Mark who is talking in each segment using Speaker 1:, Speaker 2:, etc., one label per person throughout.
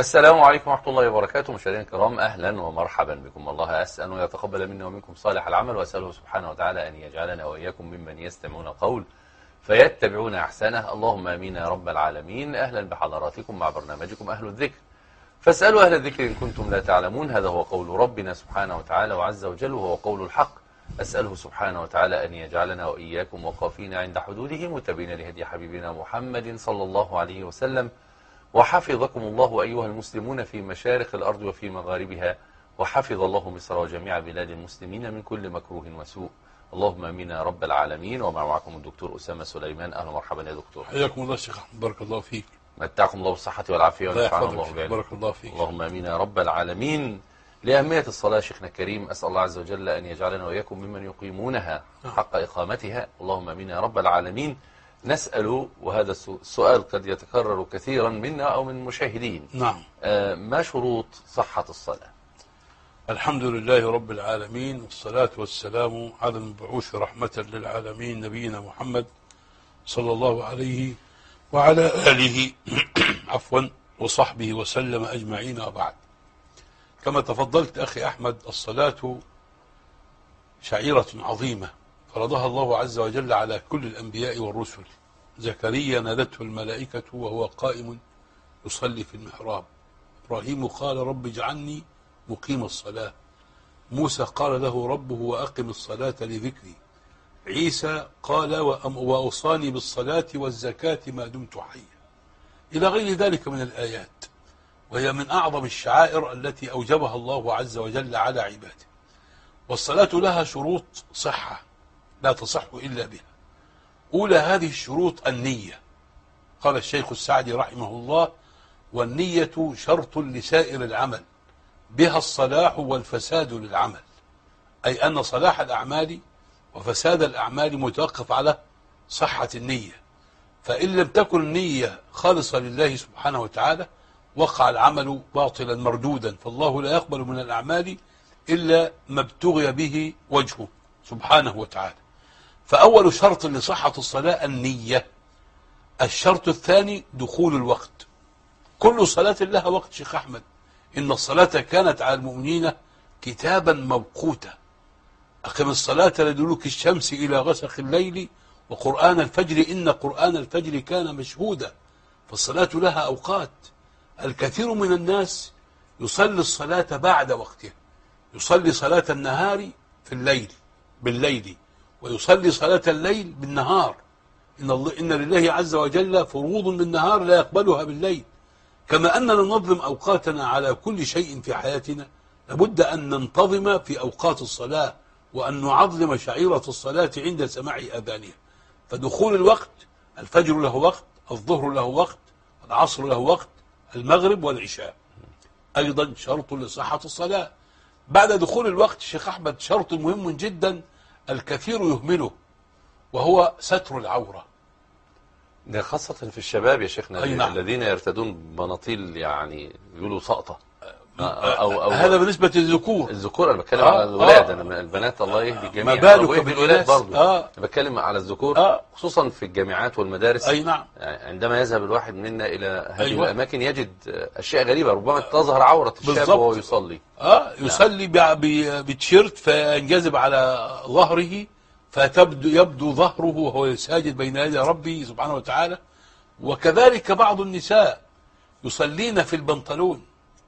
Speaker 1: السلام عليكم ورحمة الله وبركاته. مشاهدينا الكرام، أهلا ومرحبا بكم. الله أسأل أن يتقبل منا ومنكم صالح العمل، وأسأله سبحانه وتعالى أن يجعلنا وإياكم ممن يستمعون القول فيتبعون أحسنه. اللهم آمين يا رب العالمين. أهلا بحضراتكم مع برنامجكم أهل الذكر، فاسألوا أهل الذكر إن كنتم لا تعلمون. هذا هو قول ربنا سبحانه وتعالى وعز وجل، وهو قول الحق. أسأله سبحانه وتعالى أن يجعلنا وإياكم وقافين عند حدوده، متبعين لهدي حبيبنا محمد صلى الله عليه وسلم. وحفظكم الله أيها المسلمون في مشارق الأرض وفي مغاربها، وحفظ الله مصر وجميع بلاد المسلمين من كل مكروه وسوء. اللهم امين يا رب العالمين. ومعكم الدكتور أسامة سليمان. أهلا ومرحبا يا دكتور.
Speaker 2: حياكم الله شيخ، بارك الله فيك.
Speaker 1: متعكم الله بالصحة والعافية ونفعنا الله بعلمكم.
Speaker 2: بارك الله فيك.
Speaker 1: اللهم امين يا رب العالمين. لأهمية الصلاة شيخنا الكريم، أسأل الله عز وجل أن يجعلنا وإياكم ممن يقيمونها حق إقامتها. اللهم امين يا رب العالمين. نسأل، وهذا السؤال قد يتكرر كثيرا منا أو من المشاهدين.
Speaker 2: نعم.
Speaker 1: ما شروط صحة الصلاة؟
Speaker 2: الحمد لله رب العالمين، والصلاة والسلام على المبعوث رحمة للعالمين نبينا محمد صلى الله عليه وعلى آله عفوا وصحبه وسلم أجمعين. وبعد، كما تفضلت أخي أحمد، الصلاة شعيرة عظيمة فرضها الله عز وجل على كل الأنبياء والرسل. زكريا نادته الملائكة وهو قائم يصلي في المحراب. إبراهيم قال رب اجعلني مقيم الصلاة. موسى قال له ربه وأقم الصلاة لذكري. عيسى قال وأوصاني بالصلاة والزكاة ما دمت حيا، إلى غير ذلك من الآيات، وهي من أعظم الشعائر التي أوجبها الله عز وجل على عباده. والصلاة لها شروط صحة لا تصح إلا بها. أولى هذه الشروط النية. قال الشيخ السعدي رحمه الله: والنية شرط لسائر العمل، بها الصلاح والفساد للعمل. أي أن صلاح الأعمال وفساد الأعمال متوقف على صحة النية. فإن لم تكن النية خالصة لله سبحانه وتعالى وقع العمل باطلا مردودا، فالله لا يقبل من الأعمال إلا ما ابتغي به وجهه سبحانه وتعالى. فأول شرط لصحة الصلاة النية. الشرط الثاني دخول الوقت. كل صلاة لها وقت شيخ أحمد. إن الصلاة كانت على المؤمنين كتابا موقوتا. أقم الصلاة لدلوك الشمس إلى غسق الليل وقرآن الفجر إن قرآن الفجر كان مشهودا. فالصلاة لها أوقات. الكثير من الناس يصلي الصلاة بعد وقتها. يصلي صلاة النهار في الليل بالليل، ويصلي صلاة الليل بالنهار. إن لله عز وجل فروض بالنهار لا يقبلها بالليل. كما أننا ننظم أوقاتنا على كل شيء في حياتنا، لابد أن ننتظم في أوقات الصلاة، وأن نعظم شعيرة الصلاة عند سماع آذانها. فدخول الوقت: الفجر له وقت، الظهر له وقت، العصر له وقت، المغرب والعشاء. أيضا شرط لصحة الصلاة. بعد دخول الوقت شيخ أحمد شرط مهم جدا الكثير يهمله، وهو ستر العورة.
Speaker 1: ده خاصة في الشباب يا شيخنا.
Speaker 2: نعم.
Speaker 1: الذين يرتدون بناطيل يعني يقولوا سقطة. أو
Speaker 2: هذا بالنسبة للذكور.
Speaker 1: الذكور أنا بتكلم على الولاد. أنا البنات الله يهدي الجميع.
Speaker 2: ما بالك بالولاد
Speaker 1: برضو. أنا بتكلم على الذكور خصوصا في الجامعات والمدارس.
Speaker 2: أي نعم.
Speaker 1: عندما يذهب الواحد منا إلى هذه الأماكن يجد أشياء غريبة، ربما تظهر عورة الشاب وهو يصلي.
Speaker 2: يصلي بتيشيرت فينجذب على ظهره، يبدو ظهره وهو ساجد بين يدي ربه سبحانه وتعالى. وكذلك بعض النساء يصلين في البنطلون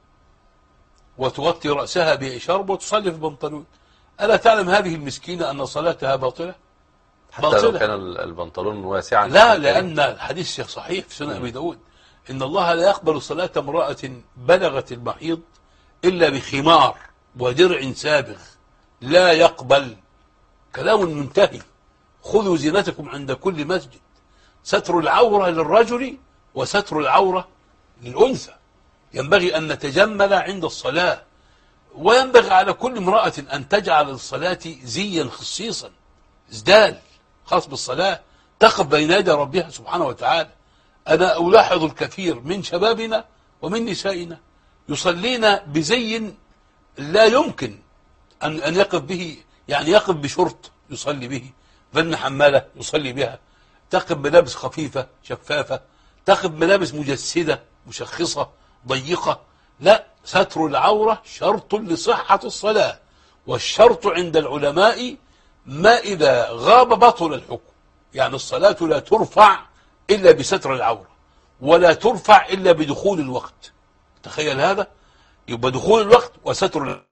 Speaker 2: وتغطي رأسها بإشارب وتصلي في البنطلون. ألا تعلم هذه المسكينة أن صلاتها باطلة؟
Speaker 1: حتى لو كان البنطلون واسعا؟
Speaker 2: لا، لأن الحديث صحيح في سنن أبي داود: إن الله لا يقبل صلاة امرأة بلغت المحيض إلا بخمار ودرع سابغ. لا يقبل. كلام منتهي. خذوا زينتكم عند كل مسجد. ستر العورة للرجل وستر العورة للأنثى. ينبغي أن نتجمل عند الصلاة، وينبغي على كل امرأة أن تجعل للصلاة زيا خصيصا، ازدال خاص بالصلاة، تقف بين يدي ربها سبحانه وتعالى. أنا ألاحظ الكثير من شبابنا ومن نسائنا يصلين بزي لا يمكن أن يقف به. يعني يقف بشرط يصلي به، فن حمالة يصلي بها، تقف بلابس خفيفة شفافة، تقف بلابس مجسدة مشخصة ضيقة. لا، ستر العورة شرط لصحة الصلاة، والشرط عند العلماء ما إذا غاب بطل الحكم. يعني الصلاة لا ترفع إلا بستر العورة، ولا ترفع إلا بدخول الوقت. تخيل هذا، يبقى دخول الوقت وستر العورة.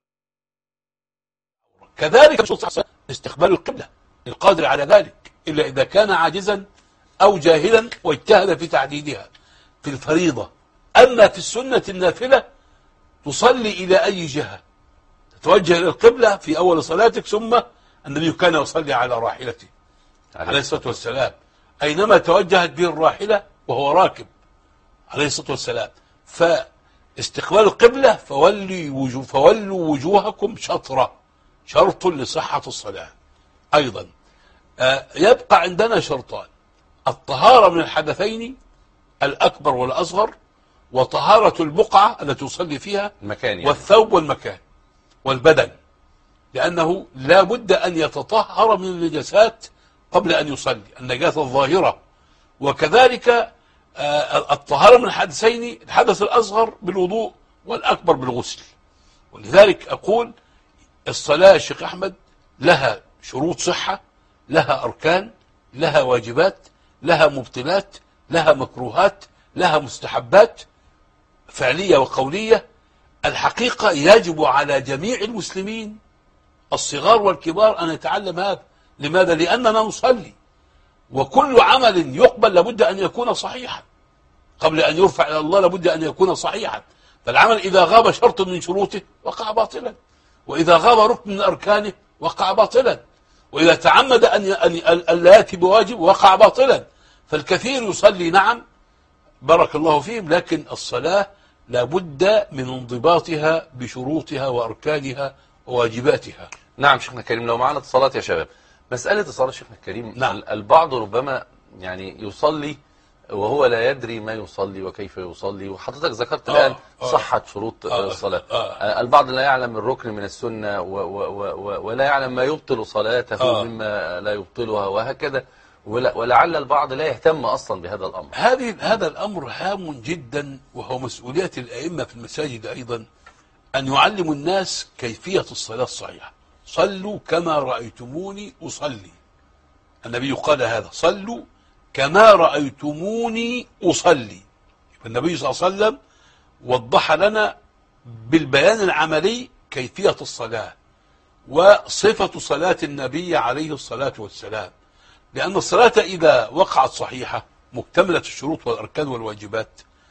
Speaker 2: كذلك استقبال القبلة القادر على ذلك، إلا إذا كان عاجزا أو جاهلا واجتهد في تعديدها في الفريضة. أما في السنة النافلة تصلي إلى أي جهة، تتوجه إلى القبلة في أول صلاتك، ثم النبي كان يصلي على راحلته عليه الصلاة والسلام، أينما توجهت به الراحلة وهو راكب عليه الصلاة والسلام. فاستقبال القبلة فولوا وجوهكم شطرة، شرط لصحة الصلاة. أيضا يبقى عندنا شرطان: الطهارة من الحدثين الأكبر والأصغر، وطهارة البقعة التي يصلي فيها
Speaker 1: المكان يعني.
Speaker 2: والثوب والمكان والبدن، لأنه لا بد أن يتطهر من النجاسات قبل أن يصلي، النجاسة الظاهرة. وكذلك الطهارة من الحدثين، الحدث الأصغر بالوضوء والأكبر بالغسل. ولذلك أقول الصلاة يا شيخ أحمد لها شروط صحة، لها أركان، لها واجبات، لها مبطلات، لها مكروهات، لها مستحبات فعلية وقولية. الحقيقة يجب على جميع المسلمين الصغار والكبار أن يتعلم هذا. لماذا؟ لأننا نصلي، وكل عمل يقبل لابد أن يكون صحيحا قبل أن يرفع إلى الله، لابد أن يكون صحيحا. فالعمل إذا غاب شرط من شروطه وقع باطلا، وإذا غاب ركن من أركانه وقع باطلا، وإذا تعمد أن لا يأتي بواجب وقع باطلا. فالكثير يصلي نعم بارك الله فيهم، لكن الصلاة لابد من انضباطها بشروطها وأركانها وواجباتها.
Speaker 1: نعم شيخنا الكريم، لو معنا اتصالات يا شباب. مسألة الصلاة شيخنا الكريم،
Speaker 2: نعم.
Speaker 1: البعض ربما يعني يصلي وهو لا يدري ما يصلي وكيف يصلي، وحضرتك ذكرت الآن صحة شروط الصلاة. البعض لا يعلم الركن من السنة ولا يعلم ما يبطل صلاته مما لا يبطلها وهكذا، ولعل البعض لا يهتم أصلا بهذا الأمر.
Speaker 2: هذا الأمر هام جدا، وهو مسؤولية الأئمة في المساجد أيضا أن يعلموا الناس كيفية الصلاة الصحيحة. صلوا كما رأيتموني أصلي، النبي قال هذا: صلوا كما رأيتموني أصلي. النبي صلى الله عليه وسلم وضح لنا بالبيان العملي كيفية الصلاة وصفة صلاة النبي عليه الصلاة والسلام. لأن الصلاة إذا وقعت صحيحة مكتملة الشروط والأركان والواجبات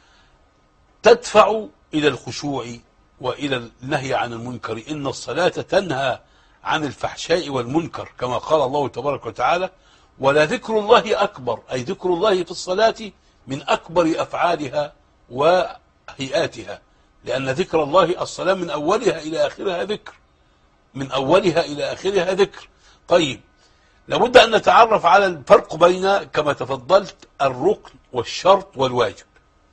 Speaker 2: تدفع إلى الخشوع وإلى النهي عن المنكر. إن الصلاة تنهى عن الفحشاء والمنكر كما قال الله تبارك وتعالى: ولذكر الله أكبر، أي ذكر الله في الصلاة من أكبر أفعالها وهيئاتها، لأن ذكر الله الصلاة من أولها إلى آخرها ذكر، من أولها إلى آخرها ذكر. طيب، لابد أن نتعرف على الفرق بين كما تفضلت الركن والشرط والواجب.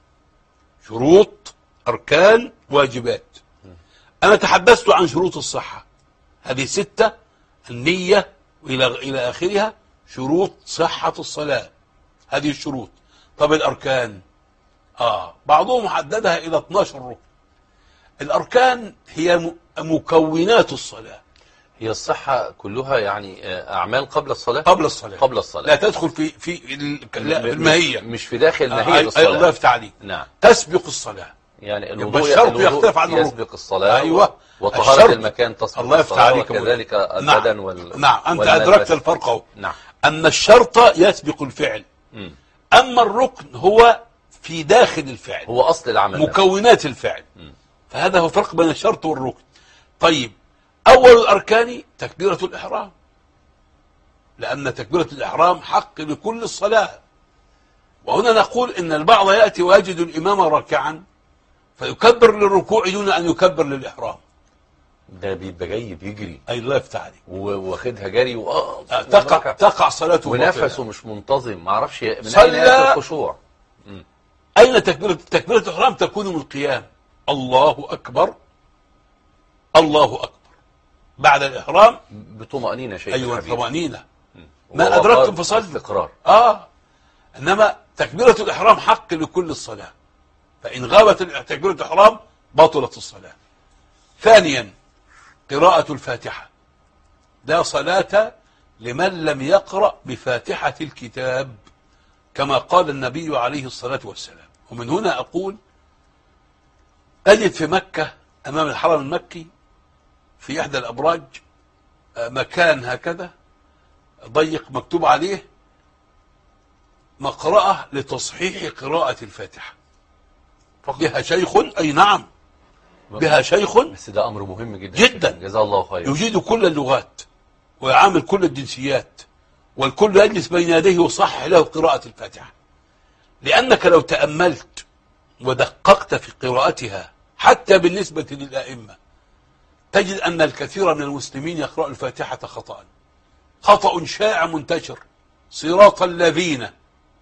Speaker 2: شروط، أركان، واجبات. أنا تحدثت عن شروط الصحة، هذه 6: النية إلى آخرها، شروط صحة الصلاة، هذه الشروط. طب الأركان بعضهم حددها إلى 12 ركن. الأركان هي مكونات الصلاة.
Speaker 1: هي الصحة كلها يعني أعمال قبل الصلاة؟
Speaker 2: قبل الصلاة،
Speaker 1: قبل الصلاة،
Speaker 2: لا تدخل في الماهية،
Speaker 1: مش في داخل ماهية الصلاة.
Speaker 2: الله يفتح عليك.
Speaker 1: نعم.
Speaker 2: تسبق الصلاة،
Speaker 1: يعني
Speaker 2: الشرط يختلف عن الركن.
Speaker 1: يسبق الصلاة.
Speaker 2: أيوة.
Speaker 1: وطهارة المكان تسبق
Speaker 2: الله يفتح عليك.
Speaker 1: وكذلك البدن
Speaker 2: نعم. أنت أدركت الفرق اهو.
Speaker 1: نعم.
Speaker 2: أن الشرط يسبق الفعل، أما الركن هو في داخل الفعل،
Speaker 1: هو أصل العمل،
Speaker 2: مكونات الفعل. فهذا هو فرق بين الشرط والركن. طيب، أول الأركان تكبيرة الإحرام، لأن تكبيرة الإحرام حق لكل الصلاة. وهنا نقول إن البعض يأتي ويجد الإمام راكعا فيكبر للركوع دون أن يكبر للإحرام.
Speaker 1: ده بيبقى جاي بيجري.
Speaker 2: أي الله يفتح عليك.
Speaker 1: واخدها جري
Speaker 2: تقع صلاته
Speaker 1: ونفسه مش منتظم، ما اعرفش من
Speaker 2: صلى.
Speaker 1: أين يأتي الخشوع.
Speaker 2: أين تكبيرة الإحرام؟ تكون من القيام، الله أكبر الله أكبر، بعد الإحرام
Speaker 1: بطمأنينة شيء.
Speaker 2: أيوة، طمأنينة. ما أدركتم فصلوا.
Speaker 1: استقرار.
Speaker 2: إنما تكبيرة الإحرام حق لكل الصلاة، فإن غابت تكبيرة الإحرام بطلت الصلاة. ثانيا قراءة الفاتحة، لا صلاة لمن لم يقرأ بفاتحة الكتاب كما قال النبي عليه الصلاة والسلام. ومن هنا أقول أجد في مكة أمام الحرم المكي في إحدى الأبراج مكان هكذا ضيق مكتوب عليه مقرأة لتصحيح قراءة الفاتحة، بها شيخ، أي نعم بها شيخ،
Speaker 1: بس ده أمر مهم جدا
Speaker 2: جدا،
Speaker 1: جزاه الله خير،
Speaker 2: يجيد كل اللغات ويعامل كل الجنسيات، والكل يجلس بين يديه ويصحح له قراءة الفاتحة. لأنك لو تأملت ودققت في قراءتها حتى بالنسبة للأئمة تجد أن الكثير من المسلمين يقرأ الفاتحة خطأ شائع منتشر. صراط الذين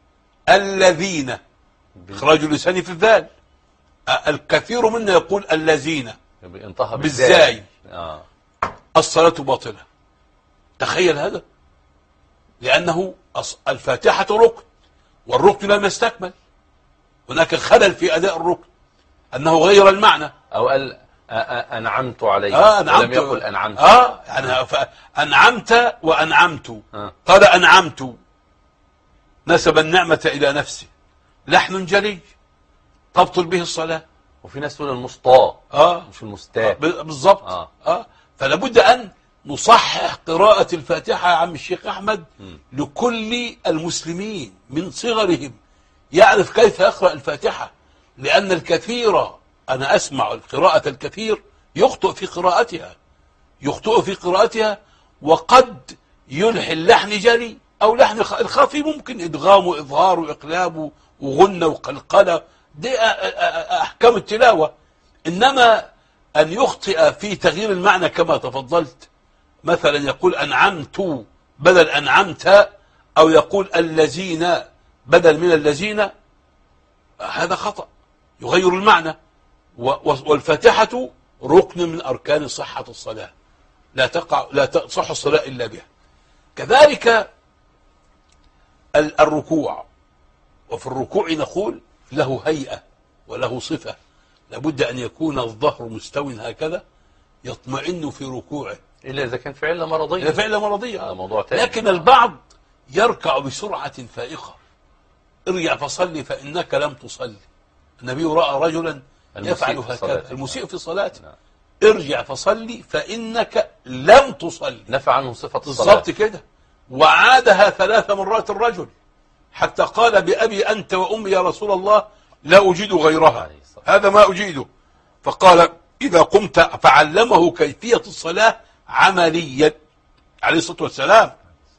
Speaker 2: إخراج اللسان في الذال، الكثير منا يقول الذين بالزاي، الصلاة باطلة. تخيل هذا، لأنه الفاتحة ركن، والركن لم يستكمل، هناك خلل في أداء الركن أنه غير المعنى.
Speaker 1: أو قال أنعمت عليه ولم يقل أنعمت.
Speaker 2: يعني أنعمت وأنعمت، قال أنعمت، نسب النعمة إلى نفسه، لحن جلي تبطل به الصلاة.
Speaker 1: وفي ناس تقول المسطاء مش المستاء
Speaker 2: بالضبط. فلا بد أن نصحح قراءة الفاتحة يا عم الشيخ أحمد لكل المسلمين من صغرهم، يعرف كيف يقرأ الفاتحة. لأن الكثير، أنا أسمع القراءة الكثير يخطئ في قراءتها، وقد يلحن لحن جلي أو لحن الخفي، ممكن إدغام وإظهار وإقلاب وغنى وقلقلة، دي أحكام التلاوة. إنما أن يخطئ في تغيير المعنى كما تفضلت، مثلا يقول أنعمت بدل أنعمت، أو يقول الذين بدل من الذين، هذا خطأ يغير المعنى. والفاتحة ركن من أركان صحة الصلاة، لا تصح الصلاة إلا بها. كذلك الركوع، وفي الركوع نقول له هيئة وله صفة، لابد أن يكون الظهر مستو هكذا يطمئن في ركوعه،
Speaker 1: إلا إذا كان في علة مرضية.
Speaker 2: إذا في علة مرضية
Speaker 1: هذا موضوع تاني.
Speaker 2: لكن البعض يركع بسرعة فائقة. ارجع فصلي فإنك لم تصلي. النبي رأى رجلا يفعل هكذا، المسيء في صلاته. ارجع فصلي فإنك لم تصلي،
Speaker 1: نفى عنه صفة الصلاة
Speaker 2: بالضبط كده. وعادها 3 مرات الرجل حتى قال بأبي أنت وأمي يا رسول الله لا أجيد غيرها، هذا ما أجيده. فقال إذا قمت، فعلمه كيفية الصلاة عمليا عليه الصلاة والسلام.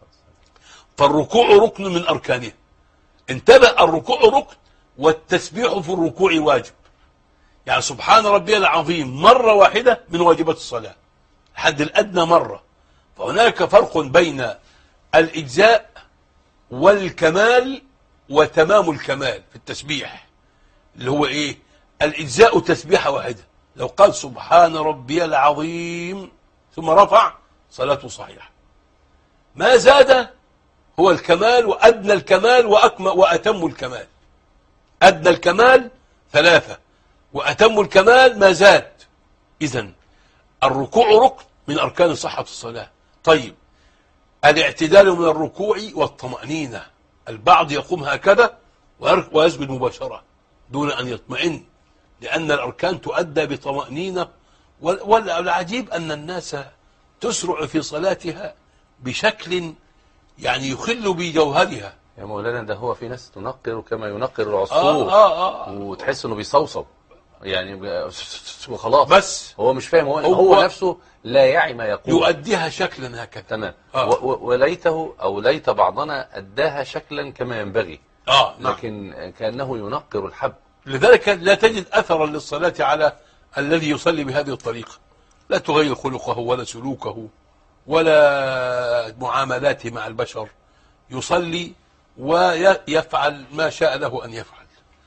Speaker 2: فالركوع ركن من أركانه. انتبه، الركوع ركن، والتسبيح في الركوع واجب. يعني سبحان ربي العظيم مرة واحدة من واجبات الصلاة، الحد الأدنى مرة. فهناك فرق بين الإجزاء والكمال وتمام الكمال في التسبيح، اللي هو إيه؟ الإجزاء تسبيحة واحدة، لو قال سبحان ربي العظيم ثم رفع صلاته صحيحة. ما زاد هو الكمال، وأدنى الكمال وأتم الكمال. أدنى الكمال 3، وأتم الكمال ما زاد. إذن الركوع ركن من أركان صحة الصلاة. طيب، الاعتدال من الركوع والطمأنينة، البعض يقوم هكذا ويسجد مباشرة دون أن يطمئن، لأن الأركان تؤدى بطمأنينة. والعجيب أن الناس تسرع في صلاتها بشكل يعني يخل بجوهرها.
Speaker 1: يا مولانا، ده هو في ناس تنقر كما ينقر العصفور، وتحس انه بيصوصب يعني وخلاص،
Speaker 2: بس
Speaker 1: هو مش فاهم، هو نفسه لا يعي ما يقول،
Speaker 2: يؤديها شكلا هكذا.
Speaker 1: تمام. وليته أو ليت بعضنا أداها شكلا كما ينبغي، لكن كأنه ينقر الحب.
Speaker 2: لذلك لا تجد أثرا للصلاة على الذي يصلي بهذه الطريقة، لا تغير خلقه ولا سلوكه ولا معاملاته مع البشر، يصلي ويفعل ما شاء له أن يفعل.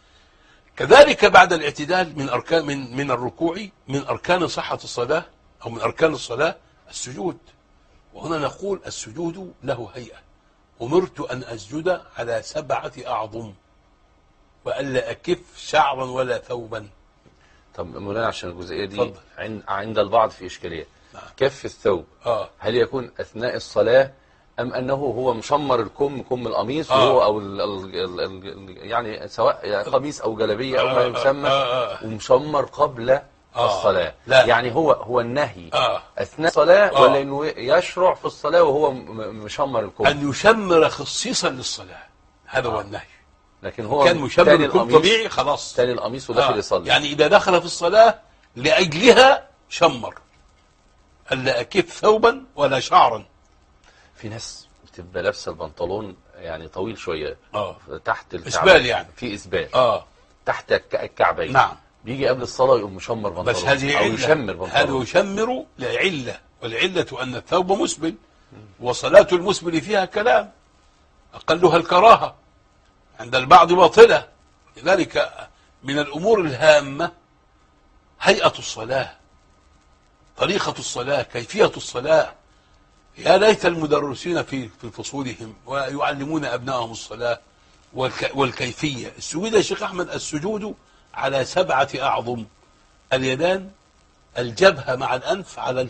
Speaker 2: كذلك بعد الاعتدال من الركوع من أركان صحة الصلاة أو من أركان الصلاة السجود. وهنا نقول السجود له هيئة. أمرت أن أسجد على 7 أعظم، وألا أكف شعرا ولا ثوبا.
Speaker 1: طب مولانا عشان الجزئية دي
Speaker 2: اتفضل.
Speaker 1: عند البعض في إشكالية.
Speaker 2: نعم.
Speaker 1: كف الثوب هل يكون أثناء الصلاة أم أنه هو مشمر كم القميص وهو أو يعني سواء قميص أو جلبية أو ما يسمى ومشمر قبل الصلاة؟
Speaker 2: لا.
Speaker 1: يعني هو النهي أثناء الصلاة ولا أنه يشرع في الصلاة وهو مشمر الكم؟
Speaker 2: أن يشمر خصيصا للصلاة، هذا هو النهي.
Speaker 1: لكن هو
Speaker 2: كان مشمر الكم طبيعي خلاص
Speaker 1: تاني القميص وداخل يصلي.
Speaker 2: يعني إذا دخل في الصلاة لأجلها شمر، ألا أكف ثوبا ولا شعرا.
Speaker 1: في ناس بتبقى لابسه البنطلون يعني طويل شويه تحت
Speaker 2: إسبال، يعني
Speaker 1: في إسبال تحت الكعبين.
Speaker 2: نعم.
Speaker 1: بيجي قبل الصلاة يقوم مشمر بنطلون،
Speaker 2: بس هذه
Speaker 1: أو
Speaker 2: علة.
Speaker 1: يشمر بنطلون.
Speaker 2: هذا يشمر لعلة، والعلة أن الثوب مسبل، وصلاة المسبل فيها كلام أقلها الكراهة، عند البعض باطلة. لذلك من الأمور الهامة هيئة الصلاة، طريقة الصلاة، كيفية الصلاة. يا ليت المدرسين في فصولهم ويعلمون أبنائهم الصلاة والكيفية. السجود يا شيخ أحمد، السجود على 7 أعظم: اليدان، الجبهة مع الأنف على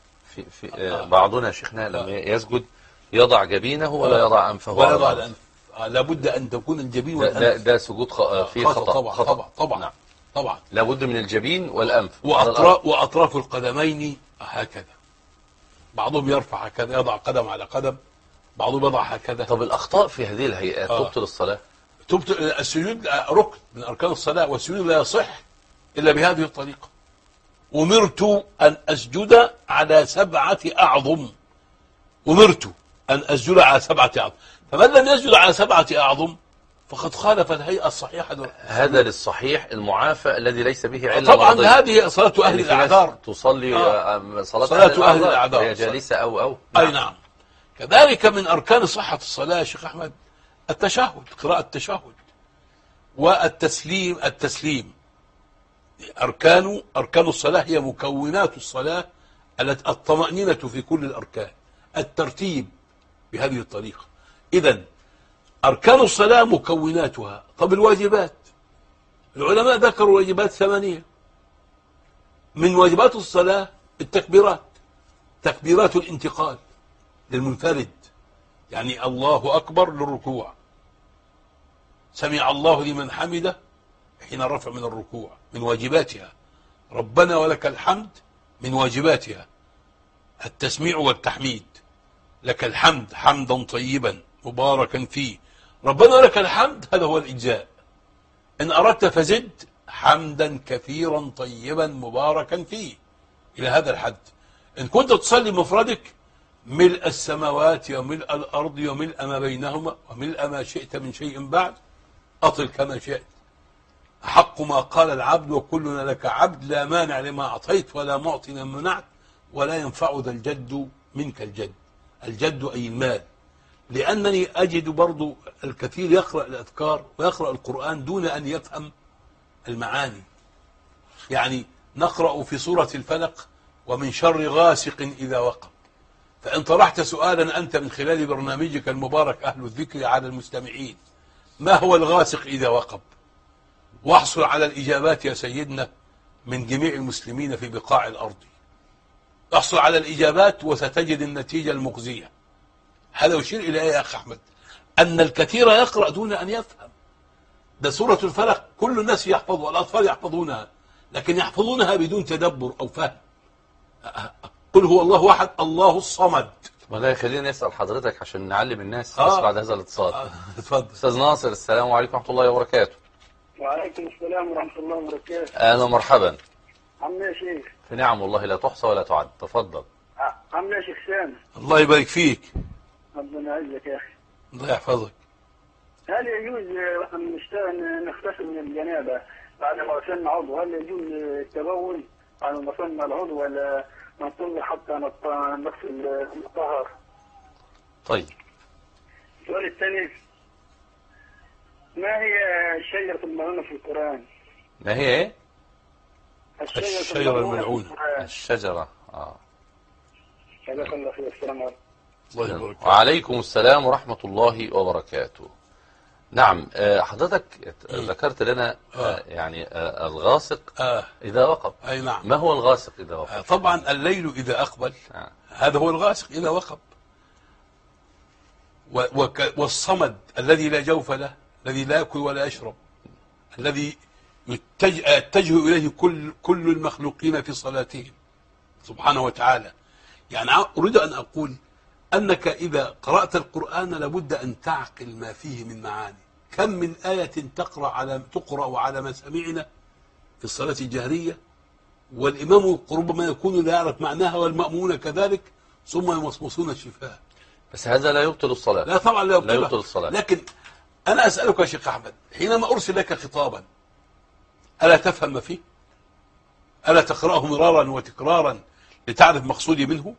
Speaker 1: بعضنا يا شيخنا لما يسجد يضع جبينه ولا يضع أنفه
Speaker 2: ولا يضع الأنف. لابد أن تكون الجبين والأنف.
Speaker 1: ده سجود فيه خطأ.
Speaker 2: طبعا
Speaker 1: نعم.
Speaker 2: طبعا
Speaker 1: لابد من الجبين والأنف
Speaker 2: وأطراف القدمين هكذا. بعضهم يرفع هكذا، يضع قدم على قدم، بعضهم يضع هكذا.
Speaker 1: طب الأخطاء في هذه الهيئات تبطل الصلاة؟
Speaker 2: السجود ركن من أركان الصلاة، والسجود لا يصح إلا بهذه الطريقة. أمرت أن أسجد على 7 أعظم. أمرت أن أسجد على 7 أعظم، فمن لم يسجد على 7 أعظم فقد خالف الهيئة الصحيحة.
Speaker 1: هذا للصحيح المعافى الذي ليس به علة
Speaker 2: طبعا
Speaker 1: مرضية.
Speaker 2: هذه صلاة أهل الأعذار،
Speaker 1: تصلي
Speaker 2: صلاة أهل الأعذار
Speaker 1: هي جالسة أو
Speaker 2: أي نعم. كذلك من أركان صحة الصلاة يا شيخ أحمد التشهد، قراءة التشهد والتسليم. أركان الصلاة هي مكونات الصلاة، الطمأنينة في كل الأركان، الترتيب بهذه الطريقة. إذن أركان الصلاة مكوناتها. طب الواجبات، العلماء ذكروا واجبات 8. من واجبات الصلاة التكبيرات، تكبيرات الانتقال للمنفرد، يعني الله أكبر للركوع، سمع الله لمن حمده حين الرفع من الركوع، من واجباتها. ربنا ولك الحمد من واجباتها التسميع والتحميد، لك الحمد حمدا طيبا مباركا فيه، ربنا ولك الحمد، هذا هو الإجزاء. إن أردت فزد حمدا كثيرا طيبا مباركا فيه، إلى هذا الحد. إن كنت تصلي مفردك ملء السماوات وملء الأرض وملء ما بينهما وملء ما شئت من شيء بعد، أطل كما شئت. حق ما قال العبد وكلنا لك عبد، لا مانع لما أعطيت ولا معطي لما منعت ولا ينفع ذا الجد منك الجد. الجد أي المال. لأنني أجد برضو الكثير يقرأ الأذكار ويقرأ القرآن دون أن يفهم المعاني. يعني نقرأ في سورة الفلق ومن شر غاسق إذا وقب، فإن طرحت سؤالا أنت من خلال برنامجك المبارك أهل الذكر على المستمعين، ما هو الغاسق إذا وقب؟ واحصل على الإجابات يا سيدنا من جميع المسلمين في بقاع الأرض. احصل على الإجابات وستجد النتيجة المخزية. هذا يشير إلى إيه يا أخي أحمد؟ أن الكثير يقرأ دون أن يفهم. ده سورة الفلق كل الناس يحفظ والأطفال يحفظونها، لكن يحفظونها بدون تدبر أو فهم. قل هو الله أحد الله الصمد.
Speaker 1: والله خلينا نسأل حضرتك عشان نعلم الناس بس بعد هذا الاتصال.
Speaker 2: اتفضل
Speaker 1: أستاذ ناصر، السلام عليكم ورحمة الله وبركاته.
Speaker 3: وعليكم السلام ورحمة الله وبركاته.
Speaker 1: أهلا ومرحبا.
Speaker 3: عم يا شيخ.
Speaker 1: في نعم والله لا تحصى ولا تعد. تفضل.
Speaker 3: عم يا شيخ سامي.
Speaker 2: الله يبارك فيك.
Speaker 3: ربنا يعزك يا أخي.
Speaker 2: الله يحفظك.
Speaker 3: هل يجوز نغتسل من الجنابة بعد ما غسلنا عضو؟ هل يجوز التبول بعد ما غسلنا العضو ولا ننتظر حتى نغسل الطهر؟
Speaker 1: طيب.
Speaker 3: السؤال الثاني، ما هي الشجرة الملعونة في القرآن؟
Speaker 1: ما هي ايه؟
Speaker 2: الشجرة الملعونة.
Speaker 1: الشجرة.
Speaker 3: جزاك الله خير. السلام عليكم.
Speaker 2: الله يبارك.
Speaker 1: وعليكم السلام ورحمة الله وبركاته. نعم. حضرتك ذكرت لنا يعني الغاسق إذا وقب.
Speaker 2: أي نعم.
Speaker 1: ما هو الغاسق إذا وقب؟
Speaker 2: طبعا الليل إذا أقبل هذا هو الغاسق إذا وقب. والصمد الذي لا جوف له، الذي لا يأكل ولا يشرب، الذي يتجه إليه كل المخلوقين في صلاتهم سبحانه وتعالى. يعني أريد أن أقول أنك إذا قرأت القرآن لابد أن تعقل ما فيه من معاني. كم من آية تقرأ على مسامعنا في الصلاة الجهرية، والإمام ربما يكون لا يعرف معناها والمأمون كذلك، ثم يمصمصون الشفاه.
Speaker 1: بس هذا لا يبطل الصلاة.
Speaker 2: لا طبعا لا
Speaker 1: يبطل الصلاة.
Speaker 2: لكن أنا أسألك يا شيخ أحمد، حينما أرسل لك خطابا ألا تفهم ما فيه؟ ألا تقرأه مرارا وتكرارا لتعرف مقصودي منه؟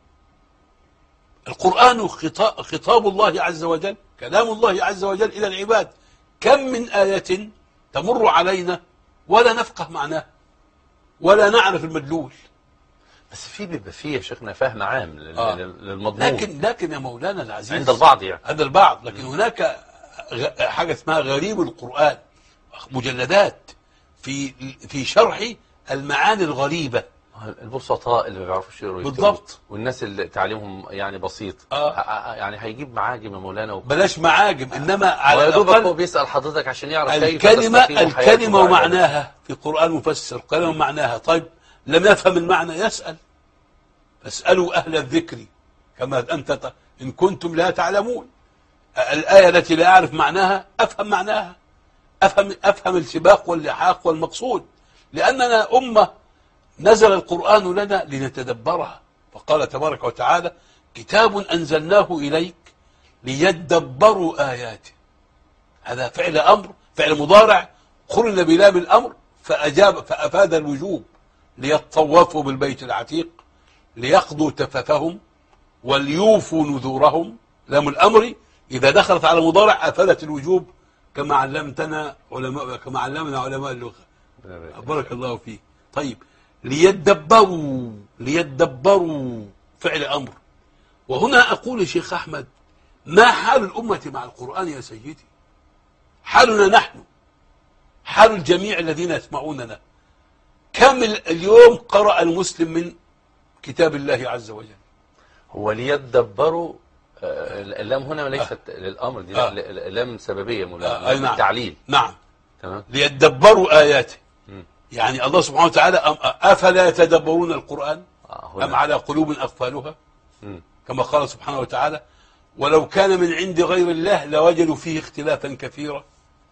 Speaker 2: القرآن خطاب الله عز وجل، كلام الله عز وجل إلى العباد. كم من آية تمر علينا ولا نفقه معناها ولا نعرف المدلول.
Speaker 1: بس بيبقى فيه يا شيخنا فهم عام للمضمون.
Speaker 2: لكن يا مولانا العزيز
Speaker 1: عند البعض يعني.
Speaker 2: عند البعض. لكن هناك حاجة اسمها غريب القرآن، مجلدات في شرح المعاني الغريبة.
Speaker 1: البسطاء اللي ما بيعرفوش يقروا
Speaker 2: بالضبط،
Speaker 1: والناس اللي تعليمهم يعني بسيط. يعني هيجيب معاجم يا مولانا
Speaker 2: بلاش معاجم، انما على
Speaker 1: الاقل هو بيسأل حضرتك عشان يعرف كيف
Speaker 2: الكلمة ومعناها في قرآن مفسر، كلمة ومعناها. طيب لم يفهم المعنى يسأل، فاسألوا أهل الذكر كما أنت إن كنتم لا تعلمون. الآية التي لا أعرف معناها أفهم معناها، أفهم السباق واللحاق والمقصود، لأننا أمة نزل القرآن لنا لنتدبرها. فقال تبارك وتعالى: كتاب أنزلناه إليك ليدبروا آياته. هذا فعل أمر، فعل مضارع قرن بلام الأمر فأفاد الوجوب. ليطوفوا بالبيت العتيق، ليقضوا تفثهم، وليوفوا نذورهم. لام الأمر إذا دخلت على مضارع أفادت الوجوب، كما علمنا علماء اللغة. بارك الله فيك. طيب، ليدبروا فعل أمر. وهنا أقول يا شيخ أحمد، ما حال الأمة مع القرآن يا سيدي؟ حالنا نحن، حال الجميع الذين يسمعوننا. كم اليوم قرأ المسلم من كتاب الله عز وجل؟
Speaker 1: هو ليدبروا، اللام هنا ليست للأمر، دي لام سببية
Speaker 2: نعم.
Speaker 1: التعليل.
Speaker 2: نعم.
Speaker 1: تمام.
Speaker 2: ليدبروا آياته. يعني الله سبحانه وتعالى أفلا يتدبرون القرآن أم على قلوب أقفالها؟ كما قال سبحانه وتعالى: ولو كان من عند غير الله لوجدوا فيه اختلافا كثيرا.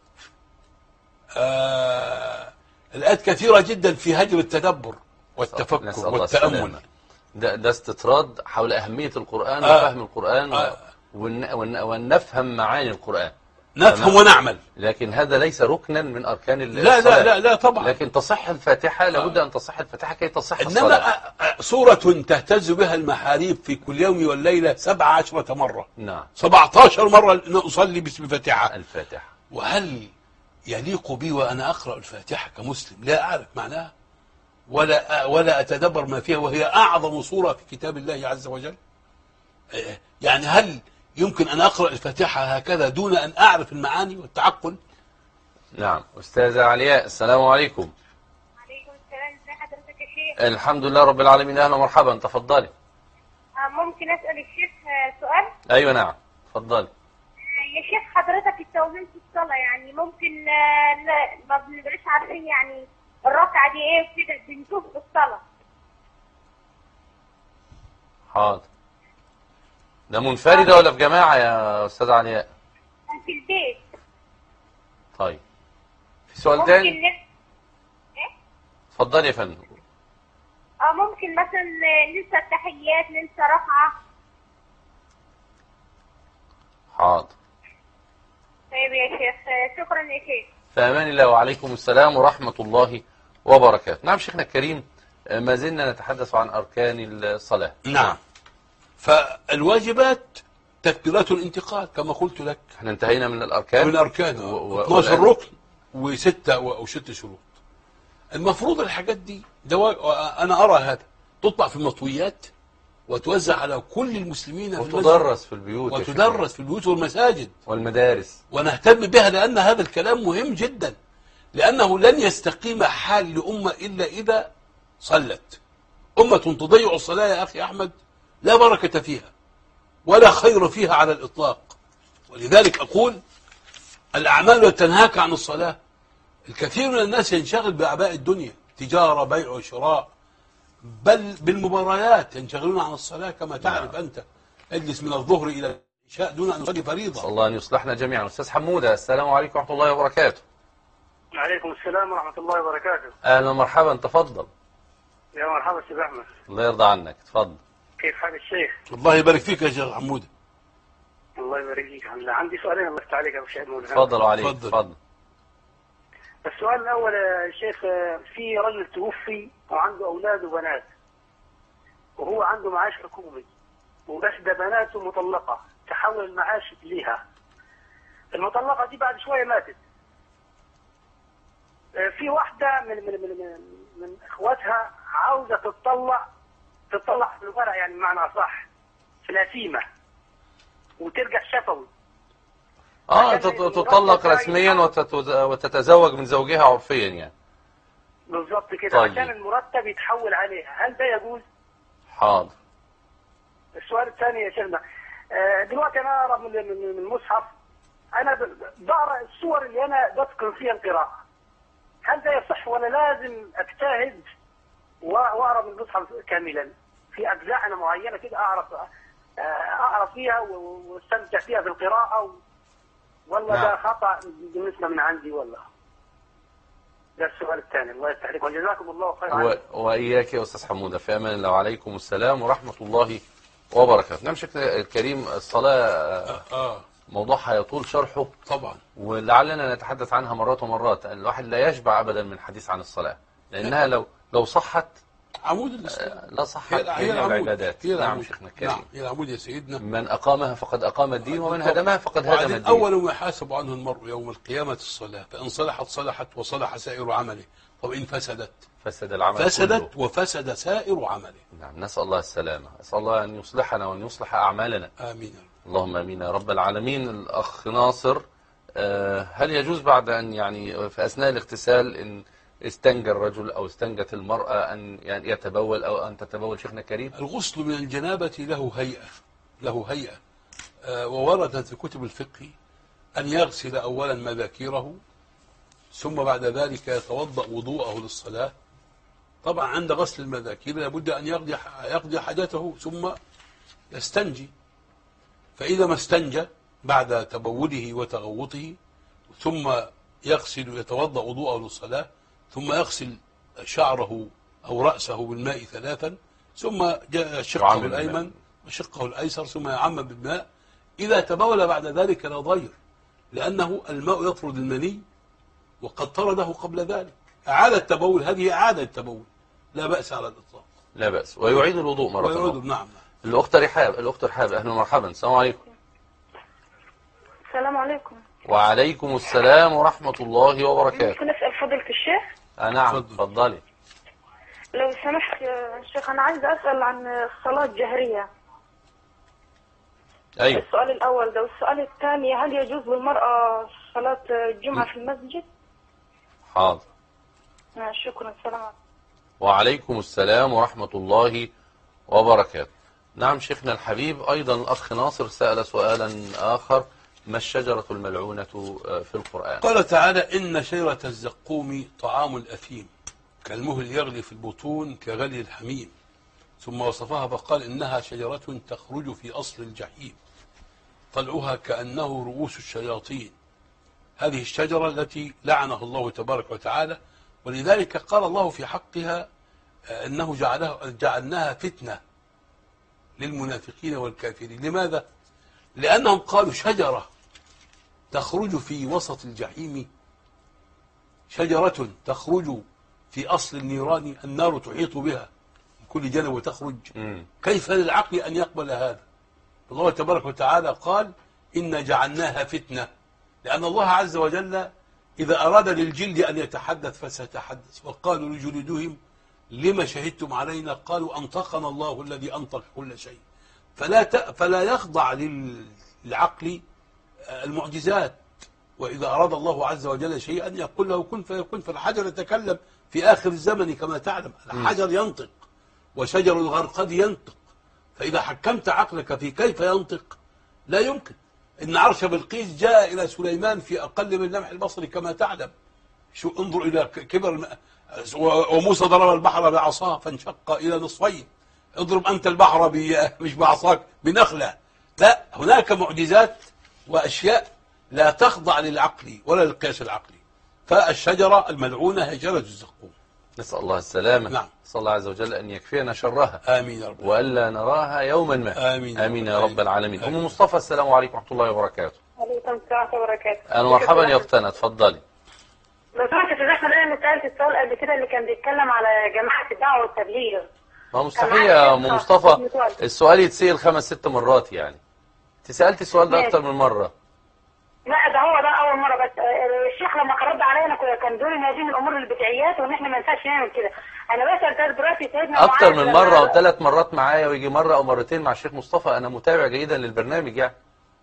Speaker 2: الآيات كثيرة جدا في هجر التدبر والتفكر والتأمل.
Speaker 1: ده استطراد حول أهمية القرآن وفهم القرآن وأن نفهم معاني القرآن،
Speaker 2: نفهم ونعمل.
Speaker 1: لكن هذا ليس ركنا من أركان
Speaker 2: الصلاة. لا طبعا.
Speaker 1: لكن تصح الفاتحة، لابد أن تصح الفاتحة كي تصح الصلاة.
Speaker 2: إنما سورة تهتز بها المحاريب في كل يوم والليلة 17 مرة.
Speaker 1: نعم.
Speaker 2: 17 مرة نصلي باسم الفاتحة.
Speaker 1: الفاتحة.
Speaker 2: وهل يليق بي وأنا أقرأ الفاتحة كمسلم لا أعرف معناها ولا أتدبر ما فيها، وهي أعظم سورة في كتاب الله عز وجل؟ يعني هل يمكن أن أقرأ الفاتحة هكذا دون أن أعرف المعاني والتعقل؟
Speaker 1: نعم. أستاذة علياء، السلام عليكم.
Speaker 4: وعليكم السلام. ازي حضرتك يا شيخ؟
Speaker 1: الحمد لله رب العالمين. أهلا ومرحبا، تفضلي.
Speaker 4: ممكن أسأل الشيخ سؤال؟
Speaker 1: أيوة نعم، تفضلي.
Speaker 4: يا شيخ حضرتك التوزيع في الصلاة يعني ممكن ما بنبقاش عارفين يعني الركعة دي ايه وكده، بنتوه في الصلاة.
Speaker 1: حاضر. ده منفردة ولا في جماعة يا أستاذة علياء؟
Speaker 4: في البيت.
Speaker 1: طيب، في سؤال تاني؟ اتفضلي يا فندم.
Speaker 4: ممكن مثلا ننسى التحيات، ننسى ركعة.
Speaker 1: حاضر.
Speaker 4: طيب يا شيخ، شكرا يا شيخ.
Speaker 1: في أمان الله، وعليكم السلام ورحمة الله وبركاته. نعم شيخنا الكريم، ما زلنا نتحدث عن أركان الصلاة.
Speaker 2: نعم. فالواجبات تكبيرات الانتقال كما قلت لك.
Speaker 1: احنا انتهينا من الأركان.
Speaker 2: من الأركان 12 ركن وست شروط. المفروض الحاجات دي أنا أرى هذا تطلع في المطويات وتوزع على كل المسلمين في المسجد
Speaker 1: وتدرس في البيوت
Speaker 2: وتدرس في البيوت والمساجد
Speaker 1: والمدارس،
Speaker 2: ونهتم بها، لأن هذا الكلام مهم جدا، لأنه لن يستقيم حال لأمة إلا إذا صلت. أمة تضيع الصلاة يا أخي أحمد لا بركة فيها ولا خير فيها على الإطلاق. ولذلك أقول الأعمال تنهاك عن الصلاة. الكثير من الناس ينشغل بأعباء الدنيا، تجارة، بيع وشراء، بل بالمباريات ينشغلون عن الصلاة كما تعرف أنت. اجلس من الظهر إلى العشاء دون أن يصلي فريضة.
Speaker 1: الله أن يصلحنا جميعا. أستاذ حمودة، السلام عليكم ورحمة الله وبركاته.
Speaker 3: وعليكم السلام ورحمة الله وبركاته.
Speaker 1: أهلا ومرحبا، تفضل.
Speaker 3: يا مرحبا سيد أحمد.
Speaker 1: الله يرضى عنك، تفضل.
Speaker 3: كيف حال الشيخ؟
Speaker 2: الله يبارك فيك يا شيخ حمودة.
Speaker 3: الله يبارك فيك. عندي سؤالين الله يفتح عليك يا أبو شهيد مولى.
Speaker 1: تفضل عليك.
Speaker 2: تفضل.
Speaker 3: السؤال الأول يا شيخ، في رجل توفي وعنده أولاد وبنات، وهو عنده معاش حكومي، وبس ده بناته مطلقة، تحول المعاش ليها. المطلقة دي بعد شوية ماتت. في واحدة من إخواتها عاوزة تطلع في الورق، يعني بمعنى أصح في الأثيمة، وترجع شفوي.
Speaker 1: تطلق رسميا وتتزوج من زوجها عرفيا يعني.
Speaker 3: بالظبط كده.
Speaker 1: طيب.
Speaker 3: عشان المرتب يتحول عليها، هل ده يجوز؟
Speaker 1: حاضر.
Speaker 3: السؤال الثاني يا شيخنا، دلوقتي انا اقرا من المصحف، انا بقرا السور اللي انا بتقن فيها القراءه، هل ده يصح ولا لازم اجتهد واقرا من المصحف كاملا؟ في اجزاء انا معينه كده اقرا فيها واستمتع فيها في القراءه، ولا
Speaker 1: نعم.
Speaker 3: ده خطا بالنسبه من عندي ولا؟ ده السؤال الثاني. الله يفتح عليكم وجزاكم الله خيرا.
Speaker 1: وإياك يا أستاذ حمودة، في أمان الله، وعليكم السلام ورحمة الله وبركاته. نعم شيخنا الكريم، الصلاة موضوعها يطول شرحه
Speaker 2: طبعا،
Speaker 1: ولعلنا نتحدث عنها مرات ومرات. الواحد لا يشبع أبدا من الحديث عن الصلاة، لأنها لو صحت
Speaker 2: عمود الإسلام،
Speaker 1: لا صحت
Speaker 2: هي
Speaker 1: العبادات.
Speaker 2: هي
Speaker 1: نعم شيخنا الكريم.
Speaker 2: نعم، هي العمود يا سيدنا.
Speaker 1: من أقامها فقد أقام الدين، ومن هدمها فقد هدم الدين.
Speaker 2: أول ما يحاسب عنه المرء يوم القيامة الصلاة، فإن صلحت صلحت وصلح سائر عمله، طب إن فسدت
Speaker 1: فسد العمل
Speaker 2: فسدت
Speaker 1: كله.
Speaker 2: وفسد سائر عمله.
Speaker 1: نعم، نسأل الله السلامة، أسأل الله أن يصلحنا وأن يصلح أعمالنا.
Speaker 2: آمين.
Speaker 1: اللهم امين يا رب العالمين. الاخ ناصر، هل يجوز بعد ان يعني في اثناء الاغتسال ان استنجى الرجل او استنجت المراه ان يعني يتبول او ان تتبول شيخنا الكريم؟
Speaker 2: الغسل من الجنابة له هيئة ووردت في كتب الفقه أن يغسل أولا مذاكيره، ثم بعد ذلك يتوضأ وضوءه للصلاة. طبعا عند غسل المذاكير لابد أن يقضي حاجته ثم يستنجي. فإذا ما استنجى بعد تبوله وتغوطه ثم يغسل يتوضأ وضوءه للصلاة، ثم يغسل شعره أو رأسه بالماء 3، ثم شقه الأيمن وشقه الأيسر، ثم يعمم بالماء. إذا تبول بعد ذلك لا ضير، لأنه الماء يطرد المني وقد طرده قبل ذلك. أعاد التبول، هذه إعادة التبول، لا بأس على الإطلاق.
Speaker 1: لا بأس، ويعيد الوضوء مرة أخرى.
Speaker 2: نعم.
Speaker 1: الأخت رحاب، أهلا ومرحبا. السلام عليكم.
Speaker 5: السلام عليكم.
Speaker 1: وعليكم السلام ورحمة الله وبركاته.
Speaker 5: ممكن أسأل فضيلة الشيخ؟
Speaker 1: نعم، تفضلي.
Speaker 5: لو سمحت يا شيخ، أنا عايزة أسأل عن الصلاة الجهرية.
Speaker 1: أيوة.
Speaker 5: السؤال الأول ده، والسؤال الثاني، هل يجوز للمرأة صلاة الجمعة في المسجد؟
Speaker 1: حاضر.
Speaker 5: شكرا. السلام عليكم.
Speaker 1: وعليكم السلام ورحمة الله وبركاته. نعم شيخنا الحبيب، أيضا الأخ ناصر سأل سؤالا آخر: ما الشجرة الملعونة في القرآن؟
Speaker 2: قال تعالى: إن شجرة الزقوم طعام الأثيم كالمهل يغلي في البطون كغلي الحميم. ثم وصفها فقال: إنها شجرة تخرج في أصل الجحيم طلعها كأنه رؤوس الشياطين. هذه الشجرة التي لعنها الله تبارك وتعالى، ولذلك قال الله في حقها أنه جعلناها فتنة للمنافقين والكافرين. لماذا؟ لأنهم قالوا شجرة تخرج في وسط الجحيم، شجرة تخرج في أصل النيران، النار تحيط بها من كل جانب وتخرج. كيف للعقل أن يقبل هذا؟ الله تبارك وتعالى قال: إن جعلناها فتنة، لأن الله عز وجل إذا أراد للجلد أن يتحدث فسيتحدث، وقالوا لجلودهم لما شهدتم علينا؟ قالوا أنطقنا الله الذي أنطق كل شيء. فلا يخضع للعقل المعجزات. وإذا أراد الله عز وجل شيئا يقول له كن فيكون. فالحجر يتكلم في آخر الزمن كما تعلم، الحجر ينطق وشجر الغرقد ينطق. فإذا حكمت عقلك في كيف ينطق لا يمكن. إن عرش بلقيس جاء إلى سليمان في أقل من لمح البصر كما تعلم. شو انظر إلى كبر. وموسى ضرب البحر بعصاه فانشق إلى نصفين. اضرب أنت البحر مش بعصاك، بنخلة. لا، هناك معجزات وأشياء لا تخضع للعقل ولا للقياس العقلي. فالشجرة الملعونة هي شجرة الزقوم.
Speaker 1: نسأل الله السلامة.
Speaker 2: نعم.
Speaker 1: نسأل الله عز وجل أن يكفينا شرها.
Speaker 2: آمين يا رب.
Speaker 1: وألا نراها يوما ما.
Speaker 2: آمين.
Speaker 1: آمين يا رب العالمين. أم مصطفى، السلام عليكم ورحمة الله وبركاته.
Speaker 5: عليكم السلام ورحمة الله وبركاته.
Speaker 1: أهلا ومرحبا يا أختنا، اتفضلي.
Speaker 5: لو سمحت يا استاذ احمد، انا سالت السؤال قبل كده اللي كان بيتكلم على جماعه الدعوه والتبليغ.
Speaker 1: ما مستحيل يا أم مصطفى السؤال يتسأل 5-6 مرات يعني. أنت سألتي السؤال ده أكتر من مرة.
Speaker 5: لا، ده أول مرة بس. الشيخ لما رد علينا كان دول ان هذه الأمور البدعيات وإن إحنا ما ينفعش نعمل كده. أنا بسأل دلوقتي سيدنا
Speaker 1: أكتر من مرة أو 3 مرات معايا، ويجي مرة أو مرتين مع الشيخ مصطفى. أنا متابع جيدا للبرنامج يعني.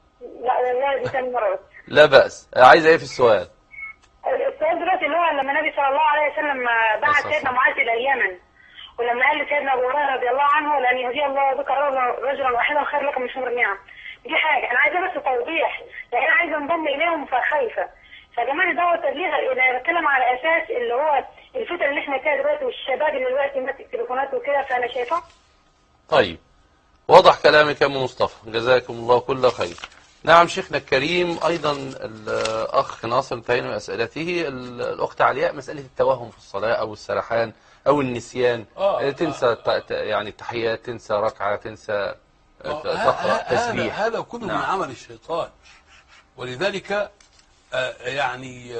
Speaker 5: لا دي ثاني مرة بس.
Speaker 1: لا بأس. عايزة إيه في السؤال؟
Speaker 5: السؤال دلوقتي اللي هو لما النبي صلى الله عليه وسلم بعث سيدنا معاذ إلى اليمن، ولما قال لسيدنا أبو هريرة رضي الله عنه لأن يهدي الله بك رجلا واحدا خير لك من حمر النعم. دي حاجة أنا عايزة بس توضيح، لأن أنا عايزة انضم إليهم فخايفة. فجماعة دعوة التبليغ إذا بتكلم على أساس اللي هو الفتن اللي احنا فيها دلوقتي والشباب اللي دلوقتي ماسك تليفونات وكده، فأنا شايفة. طيب،
Speaker 1: واضح كلامك يا أم مصطفى، جزاكم الله كل خير. نعم شيخنا الكريم. أيضا الأخ ناصر انتهينا من أسئلته. الأخت علياء، مسألة التوهم في الصلاة أو السرحان أو النسيان، تنسى يعني التحيات، تنسى ركعة، تنسى تقرأ تسبيح.
Speaker 2: هذا كله من عمل الشيطان. ولذلك يعني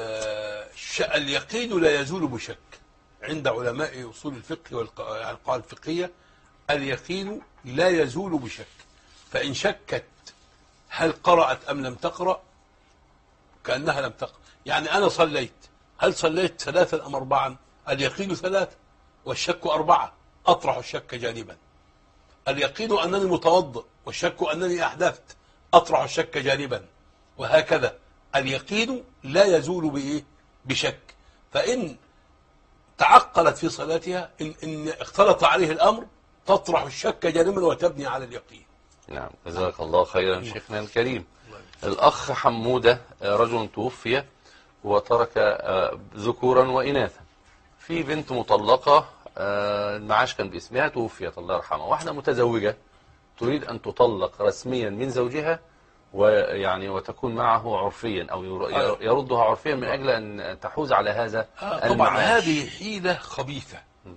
Speaker 2: اليقين لا يزول بشك. عند علماء أصول الفقه والقواعد الفقهية اليقين لا يزول بشك. فإن شكت هل قرأت أم لم تقرأ كأنها لم تقرأ. يعني أنا صليت، هل صليت 3 أم 4؟ اليقين 3 والشك 4. أطرح الشك جانبا. اليقين أنني متوضئ والشك أنني أحدثت، أطرح الشك جانبا. وهكذا اليقين لا يزول بإيه؟ بشك. فإن تعقلت في صلاتها إن اختلط عليه الأمر تطرح الشك جانبا وتبني على اليقين.
Speaker 1: نعم، جزاك الله خيرا شيخنا الكريم. الأخ حمودة، رجل توفي وترك ذكورا وإناثا. في بنت مطلقة، المعاش كان باسمها، توفيت الله يرحمها. واحدة متزوجة تريد أن تطلق رسميا من زوجها ويعني وتكون معه عرفيا أو يردها عرفيا من أجل أن تحوز على هذا المعاش.
Speaker 2: طبعا هذه حيلة خبيثة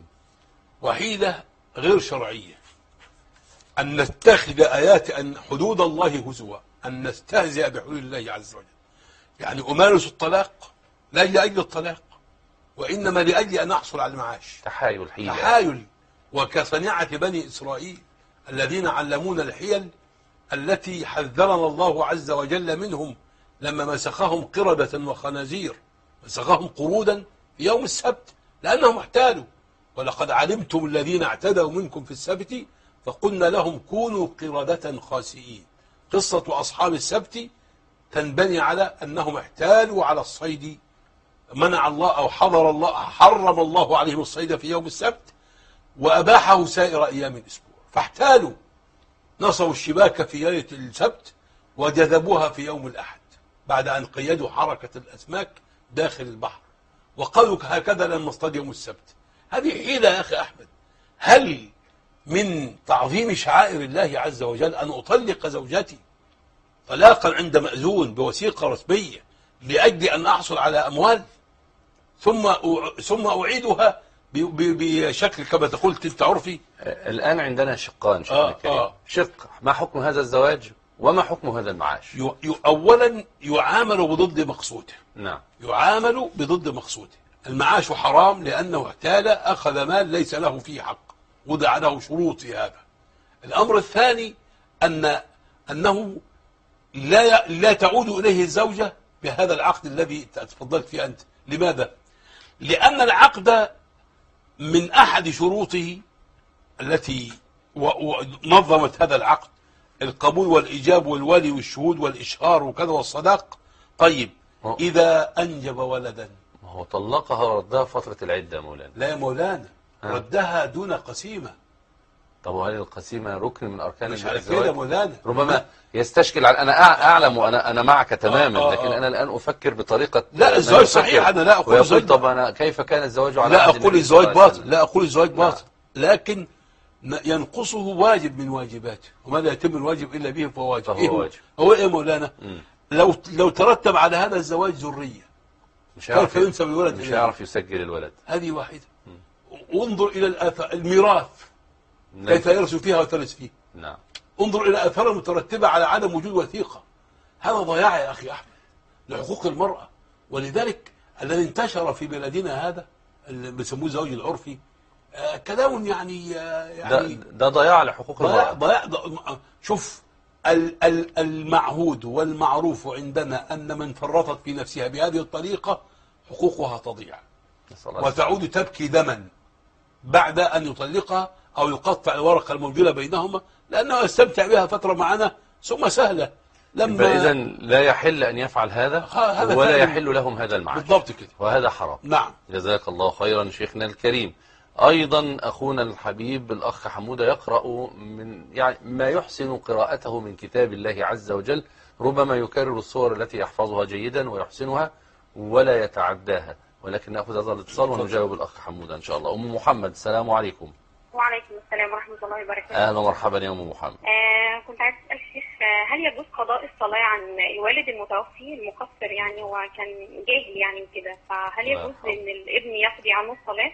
Speaker 2: وحيلة غير شرعية. أن نتخذ آيات أن حدود الله هزوا، أن نستهزئ بحدود الله عز وجل. يعني أمارس الطلاق لا لأجل الطلاق، وإنما لأجل أن أحصل على المعاش.
Speaker 1: تحايل، حيلة،
Speaker 2: تحايل. وكصنيعة بني إسرائيل الذين علمونا الحيل التي حذرنا الله عز وجل منهم لما مسخهم قردة وخنازير، مسخهم قرودا في يوم السبت لأنهم احتالوا. ولقد علمتم الذين اعتدوا منكم في السبت فقلنا لهم كونوا قردة خاسئين. قصة أصحاب السبت تنبني على أنهم احتالوا على الصيد، منع الله أو حرم الله عليهم الصيد في يوم السبت وأباحه سائر أيام الأسبوع، فاحتالوا، نصبوا الشباك في ليلة السبت وجذبوها في يوم الأحد بعد أن قيدوا حركة الأسماك داخل البحر، وقالوا هكذا لن نصطاد يوم السبت. هذه حيلة يا أخي أحمد. هل من تعظيم شعائر الله عز وجل أن أطلق زوجتي طلاقا عند مأذون بوثيقة رسمية لأجل أن أحصل على أموال ثم أعيدها بشكل كما تقول تلك عرفي؟
Speaker 1: الآن عندنا شقان شيخنا الكريم. شق ما حكم هذا الزواج وما حكم هذا المعاش؟
Speaker 2: أولا يعامل بضد مقصوده.
Speaker 1: نعم،
Speaker 2: يعامل بضد مقصوده. المعاش حرام لأنه احتال، أخذ مال ليس له فيه حق، وضع له شروط في هذا. الأمر الثاني أنه لا تعود إليه الزوجة بهذا العقد الذي تفضلت فيه أنت. لماذا؟ لأن العقد من أحد شروطه التي نظمت هذا العقد القبول والإيجاب والولي والشهود والإشهار وكذا والصداق. طيب إذا أنجب ولدا،
Speaker 1: ما هو طلقها وردها فترة العدة يا مولانا.
Speaker 2: لا يا مولانا، ردها دون قسيمة.
Speaker 1: طب وهل القسيمة ركن من أركان
Speaker 2: مش على
Speaker 1: الزواج؟
Speaker 2: كده مولانا،
Speaker 1: ربما يستشكل على، أنا أعلم وأنا معك تماما، لكن أنا الآن أفكر بطريقة
Speaker 2: لا الزواج صحيح. أنا لا أقول الزواج،
Speaker 1: طب أنا كيف كان الزواج على
Speaker 2: لا أقول الزواج باطل، لا أقول الزواج
Speaker 1: نعم.
Speaker 2: باطل، لكن ينقصه واجب من واجباته، وما لا يتم الواجب إلا به فهو واجب.
Speaker 1: فهو واجب.
Speaker 2: هو إيه مولانا؟ لو ترتب على هذا الزواج ذرية
Speaker 1: مش هيعرف
Speaker 2: ينسب الولد،
Speaker 1: مش هيعرف يسجل الولد.
Speaker 2: هذه واحدة. وانظر إلى الآثار، الميراث كيف يرث فيها وترث فيه.
Speaker 1: نعم.
Speaker 2: انظر إلى آثار المترتبة على عدم وجود وثيقة. هذا ضياع يا أخي أحمد لحقوق المرأة. ولذلك الذي انتشر في بلدنا هذا اللي بيسموه الزواج العرفي كلام يعني
Speaker 1: ده ضياع لحقوق المرأة.
Speaker 2: ضياع. شوف المعهود والمعروف عندنا أن من فرطت في نفسها بهذه الطريقة حقوقها تضيع وتعود تبكي دما بعد أن يطلقها أو يقطع الورقة الموجودة بينهما، لأنه يستمتع بها فترة معنا ثم سهلة. لما
Speaker 1: إذا لا يحل أن يفعل هذا ولا يحل لهم هذا المعاش.
Speaker 2: بالضبط كده،
Speaker 1: وهذا حرام.
Speaker 2: نعم.
Speaker 1: جزاك الله خيرا شيخنا الكريم. أيضا أخونا الحبيب الأخ حمودة يقرأ من يعني ما يحسن قراءته من كتاب الله عز وجل، ربما يكرر الصور التي يحفظها جيدا ويحسنها ولا يتعداها، ولكن نأخذ هذا الاتصال ونجاوب الأخ حمودة إن شاء الله. أم محمد، السلام عليكم.
Speaker 4: وعليكم السلام ورحمة الله وبركاته.
Speaker 1: أهلا ومرحبا يا أم محمد.
Speaker 4: كنت عايز أسأل الشيخ، هل يجوز قضاء الصلاة عن الوالد المتوفي المقصر؟ يعني هو كان جاهل يعني وكده، فهل يجوز إن الابن يقضي عنه الصلاة؟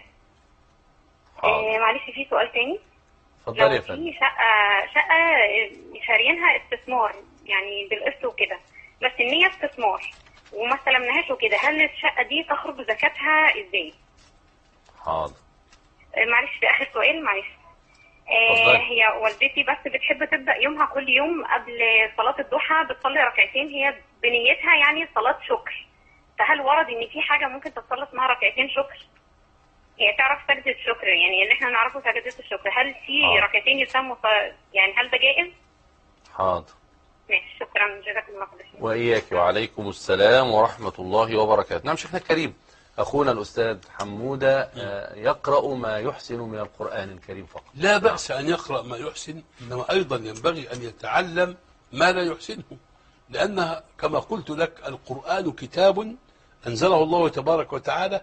Speaker 4: معلش في سؤال تاني.
Speaker 1: اتفضلي يا فندم.
Speaker 4: في شقة شاريينها استثمار يعني بالقسط وكده، بس النية استثمار وما استلمناهاش وكده، هل الشقة دي تخرج زكاتها ازاي؟
Speaker 1: حاضر.
Speaker 4: معلش في آخر سؤال معلش. هي والدتي بس بتحب تبدأ يومها كل يوم قبل صلاة الضحى بتصلي ركعتين، هي بنيتها يعني صلاة شكر، فهل ورد ان في حاجة ممكن تصلي اسمها ركعتين شكر؟ هي تعرف سجدة الشكر، يعني اللي احنا نعرفه سجدة الشكر، هل في ركعتين يسموا يعني هل ده جائز؟
Speaker 1: حاضر.
Speaker 4: ماشي، شكرا جزاكم الله خير.
Speaker 1: وإياك، وعليكم السلام ورحمة الله وبركاته. نعم شيخنا الكريم، أخونا الأستاذ حمودة يقرأ ما يحسن من القرآن الكريم فقط.
Speaker 2: لا بأس أن يقرأ ما يحسن، إنما أيضا ينبغي أن يتعلم ما لا يحسنه، لأنها كما قلت لك القرآن كتاب أنزله الله تبارك وتعالى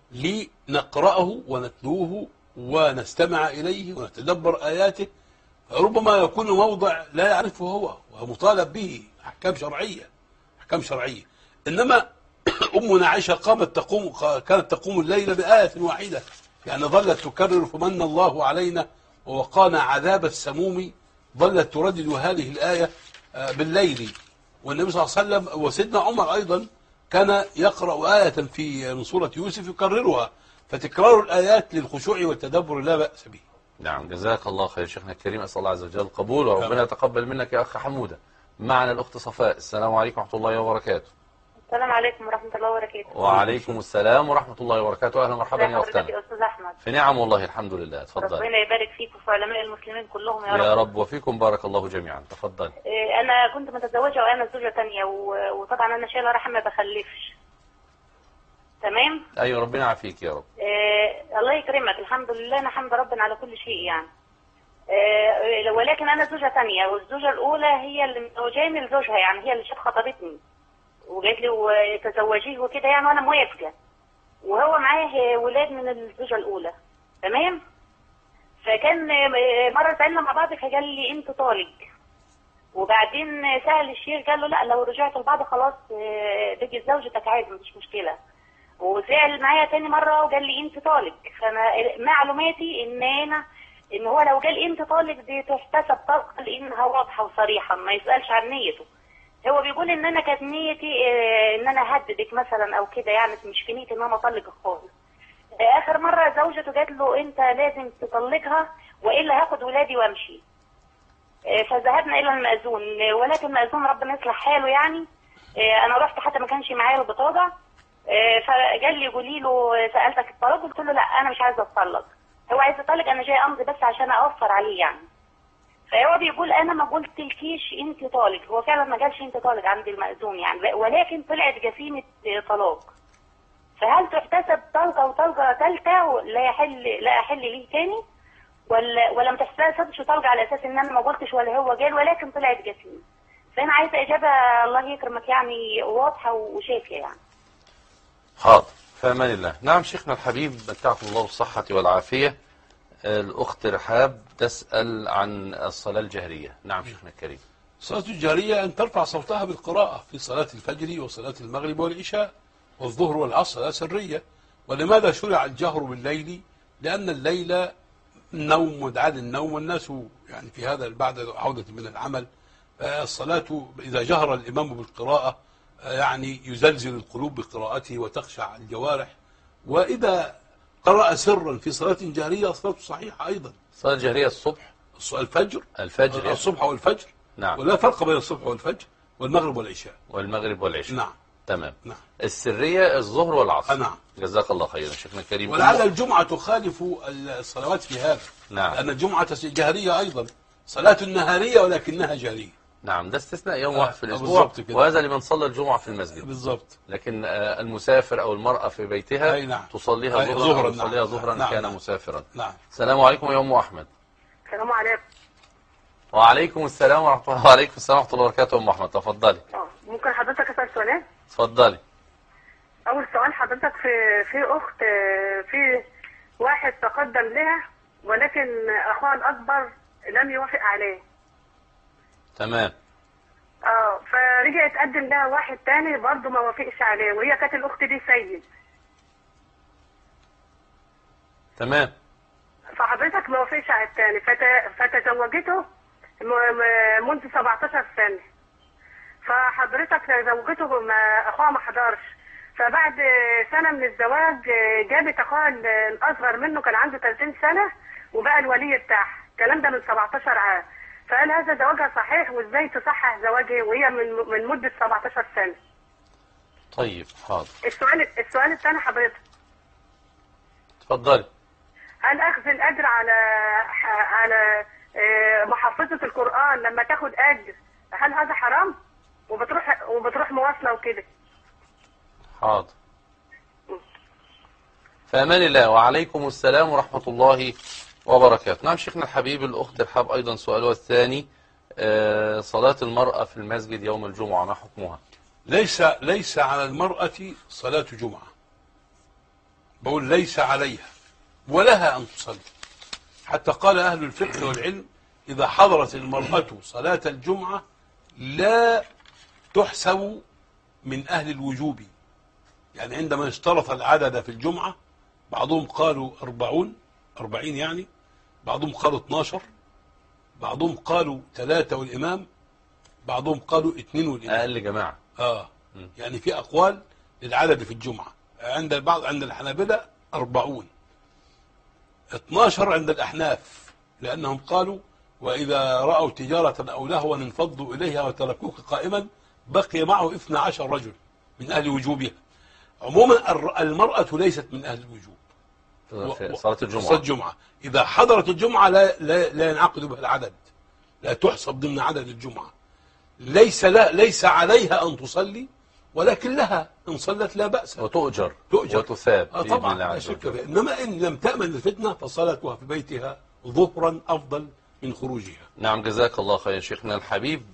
Speaker 2: لنقرأه ونتلوه ونستمع إليه ونتدبر آياته، ربما يكون موضع لا يعرفه هو ومطالب به أحكام شرعية. إنما أمنا عائشة كانت تقوم الليل بآية واحدة، يعني ظلت تكرر فمن الله علينا ووقانا عذاب السموم، ظلت تردد هذه الآية بالليل. والنبي صلى الله عليه وسلم وسيدنا عمر أيضا كان يقرأ آية من سورة يوسف يكررها، فتكرار الآيات للخشوع والتدبر لا بأس به.
Speaker 1: نعم جزاك الله خير شيخنا الكريم، أسأل الله عز وجل القبول وربنا يتقبل منك يا أخ حمودة. معنا الأخت صفاء، السلام عليكم ورحمة الله وبركاته.
Speaker 5: السلام عليكم ورحمة الله وبركاته.
Speaker 1: وعليكم السلام ورحمة الله وبركاته. أهلا ومرحبا يا أختنا.
Speaker 5: يا أستاذ أحمد.
Speaker 1: في نعم والله الحمد لله. تفضل.
Speaker 5: ربنا يبارك فيكم وفي علماء المسلمين كلهم يا رب.
Speaker 1: يا رب وفيكم بارك الله جميعا. تفضل.
Speaker 5: أنا كنت متزوجة وأنا زوجة ثانية وطبعا أنا شايلة رحم ما بخلفش. تمام؟
Speaker 1: أيوة ربنا يعافيك يا رب.
Speaker 5: الله يكرمك، الحمد لله نحمد ربنا على كل شيء يعني. ولكن أنا زوجة ثانية، والزوجة الأولى هي اللي متزوجاني لزوجها، يعني هي اللي خطبتني وقالت لي وتزوجيه وكده يعني، وانا موافقه، وهو معاه ولاد من الزوجه الاولى. تمام؟ فكان مره سالنا مع بعض فقال لي انت طالق، وبعدين سال الشيخ قال له لا لو رجعت لبعض خلاص بقي زوجتك عادي مفيش مشكله، وسال معايا تاني مره وقال لي انت طالق. فانا معلوماتي ان هو لو قال انت طالق دي تحتسب طلقه لانها واضحه وصريحه، ما يسالش عن نيته. هو بيقول ان انا كانت نيتي ان انا اهددك مثلا او كده، يعني مش في نيتي ان انا اطلقك خالص. اخر مره زوجته قالت له انت لازم تطلقها والا هاخد ولادي وامشي. فذهبنا الى المأذون، ولكن المأذون ربنا يصلح حاله يعني، انا رحت حتى ما كانش معايا البطاقه، فقال لي قولي له سالتك الطلاق، قلت له لا انا مش عايزه اتطلق، هو عايز يطلق، انا جاي امضي بس عشان اوفر عليه يعني. فهو بيقول انا ما قلتلكيش انت طالق، هو فعلا ما قالش انت طالق عند المأذون يعني، ولكن طلعت جسيمه طلاق. فهل تحتسب طلقه وطلقه ثالثه لا يحل ليه تاني، ولا ما تحتسبش طلقه على اساس ان انا ما قلتش ولا هو قال ولكن طلعت جسيمه؟ فانا عايزه اجابه الله يكرمك يعني واضحه وشافيه يعني.
Speaker 1: حاضر، في امان الله. نعم شيخنا الحبيب، متعكم الله بالصحة والعافية. الأخت رحاب تسأل عن الصلاة الجهرية. نعم شيخنا الكريم.
Speaker 2: الصلاة الجهرية أن ترفع صوتها بالقراءة في صلاة الفجر وصلاة المغرب والعشاء والظهر والعصر، لا سرية. ولماذا شرع الجهر بالليل؟ لأن الليل نوم ودعاء النوم، والناس يعني في هذا بعد عودة من العمل. الصلاة إذا جهر الإمام بالقراءة يعني يزلزل القلوب بقراءته وتخشع الجوارح. وإذا قرأ سرا في صلاة جهرية صلاته صحيحة أيضا.
Speaker 1: الصلاة الجهرية الصبح،
Speaker 2: الفجر الصبح والفجر.
Speaker 1: نعم.
Speaker 2: ولا فرق بين الصبح والفجر والمغرب والعشاء.
Speaker 1: والمغرب والعشاء.
Speaker 2: نعم.
Speaker 1: تمام.
Speaker 2: نعم.
Speaker 1: السرية الظهر والعصر.
Speaker 2: نعم.
Speaker 1: جزاك الله خيرا شيخنا الكريم.
Speaker 2: ولعل الجمعة تخالف الصلوات في هذا.
Speaker 1: نعم.
Speaker 2: لأن الجمعة جهرية أيضا، صلاة نهارية ولكنها جهرية.
Speaker 1: نعم، ده استثناء يوم واحد في الأسبوع، وهذا لمن صلى الجمعة في المسجد.
Speaker 2: بالضبط.
Speaker 1: لكن المسافر أو المرأة في بيتها
Speaker 2: نعم.
Speaker 1: تصليها ظهرا، تصليها ظهرا. نعم. كان مسافرا. نعم. السلام عليكم يا أم أحمد.
Speaker 3: السلام عليكم.
Speaker 1: وعليكم السلام ورحمة الله. وعليكم السلام ورحمة الله وبركاته. أم أحمد تفضلي.
Speaker 3: ممكن حضرتك أسأل سؤالين؟
Speaker 1: تفضلي.
Speaker 3: أول سؤال حضرتك، في أخت، في واحد تقدم لها ولكن أخوها الأكبر لم يوافق عليه.
Speaker 1: تمام.
Speaker 3: فرجع يتقدم لها واحد تاني برضه ما وافقش عليه، وهي كانت الأخت دي سيد.
Speaker 1: تمام.
Speaker 3: فحضرتك ما وافقش على التاني، فتزوجته منذ 17 سنة. فحضرتك زوجته أخوها ما حضرش، فبعد سنة من الزواج جابت أخوها الأصغر منه، كان عنده 30 سنة وبقى الولي بتاعها. الكلام ده من 17 عام. فهل هذا زواجها صحيح؟ وازاي تصحح زواجها وهي من مدة 17 سنة؟
Speaker 1: طيب حاضر.
Speaker 3: السؤال الثاني حضرتك.
Speaker 1: تفضلي.
Speaker 3: هل أخذ الأجر على محافظة القرآن لما تاخد أجر، هل هذا حرام؟ وبتروح مواصلة وكده.
Speaker 1: حاضر. في أمان الله. وعليكم السلام ورحمة الله وبركاته. نعم شيخنا الحبيب، الأخت رحاب أيضا سؤالها الثاني، صلاة المرأة في المسجد يوم الجمعة ما حكمها؟
Speaker 2: ليس على المرأة صلاة جمعة، بقول ليس عليها ولها أن تصلي. حتى قال أهل الفقه والعلم إذا حضرت المرأة صلاة الجمعة لا تحسب من أهل الوجوب. يعني عندما اشترط العدد في الجمعة، بعضهم قالوا 40 يعني، بعضهم قالوا 12، بعضهم قالوا 3 والإمام، بعضهم قالوا 2 والإمام.
Speaker 1: أقل جماعة.
Speaker 2: يعني في أقوال للعدد في الجمعة. عند البعض، عند الحنابلة 40، 12 عند الأحناف، لأنهم قالوا وإذا رأوا تجارة أو لهوا انفضوا إليها وتركوك قائما بقي معه 12 رجل من أهل وجوبها. عموما المرأة ليست من أهل الوجوب
Speaker 1: في صلاة الجمعة.
Speaker 2: صلاة الجمعة إذا حضرت الجمعة لا ينعقد بها العدد، لا تحسب ضمن عدد الجمعة. ليس عليها أن تصلي، ولكن لها إن صلت لا بأس،
Speaker 1: وتؤجر وتثاب.
Speaker 2: طبعا لا شك. إنما إن لم تأمن الفتنة فصلاتها في بيتها ظهرا أفضل من خروجها.
Speaker 1: نعم جزاك الله خير شيخنا الحبيب.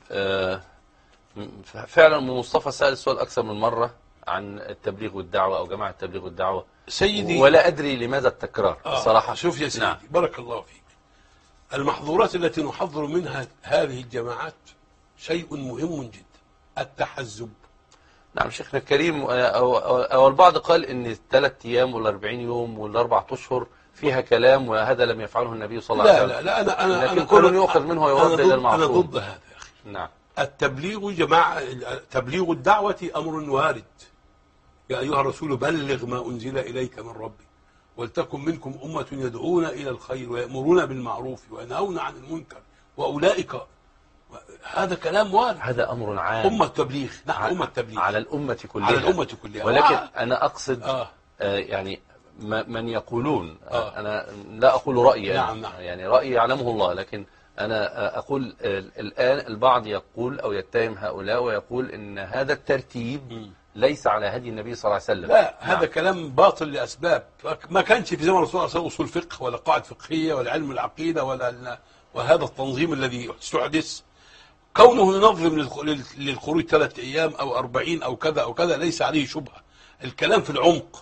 Speaker 1: فعلا مصطفى سأل السؤال أكثر من مرة عن التبليغ والدعوة أو جماعة التبليغ والدعوة
Speaker 2: سيدي،
Speaker 1: ولا أدري لماذا التكرار الصراحة.
Speaker 2: شوف يا سيدي.
Speaker 1: نعم.
Speaker 2: بارك الله فيك. المحظورات التي نحذر منها هذه الجماعات شيء مهم جدا، التحزب.
Speaker 1: نعم شيخنا الكريم. أو البعض قال إن 3 أيام ولا 40 يوم ولا 4 أشهر فيها كلام، وهذا لم يفعله النبي صلى الله عليه وسلم.
Speaker 2: لا أنا
Speaker 1: لكن كل يؤخذ منه ويرد إلى المعصوم.
Speaker 2: أنا ضد هذا يا أخي.
Speaker 1: نعم.
Speaker 2: التبليغ جماعة، تبليغ الدعوة أمر وارد. يا أيها الرسول بلغ ما أنزل إليك من ربك ولتكن منكم أمة يدعون إلى الخير ويأمرون بالمعروف وينهون عن المنكر وأولئك هذا كلام وارد.
Speaker 1: هذا أمر عام.
Speaker 2: أمة التبليغ، نحن أمة التبليغ
Speaker 1: على الأمة كلها.
Speaker 2: على الأمة كلها.
Speaker 1: ولكن أنا أقصد يعني من يقولون أنا لا أقول رأيي،
Speaker 2: نعم.
Speaker 1: يعني رأيي يعلمه الله، لكن أنا أقول الآن البعض يقول أو يتهم هؤلاء ويقول إن هذا الترتيب ليس على هدي النبي صلى الله عليه وسلم.
Speaker 2: لا، هذا كلام باطل لأسباب. ما كانش في زمن الرسول صلى الله عليه وسلم أصول فقه ولا قواعد فقهية ولا علم العقيدة وهذا التنظيم الذي استحدث. كونه ينظم للخروج 3 أيام أو 40 أو كذا أو كذا ليس عليه شبهة. الكلام في العمق.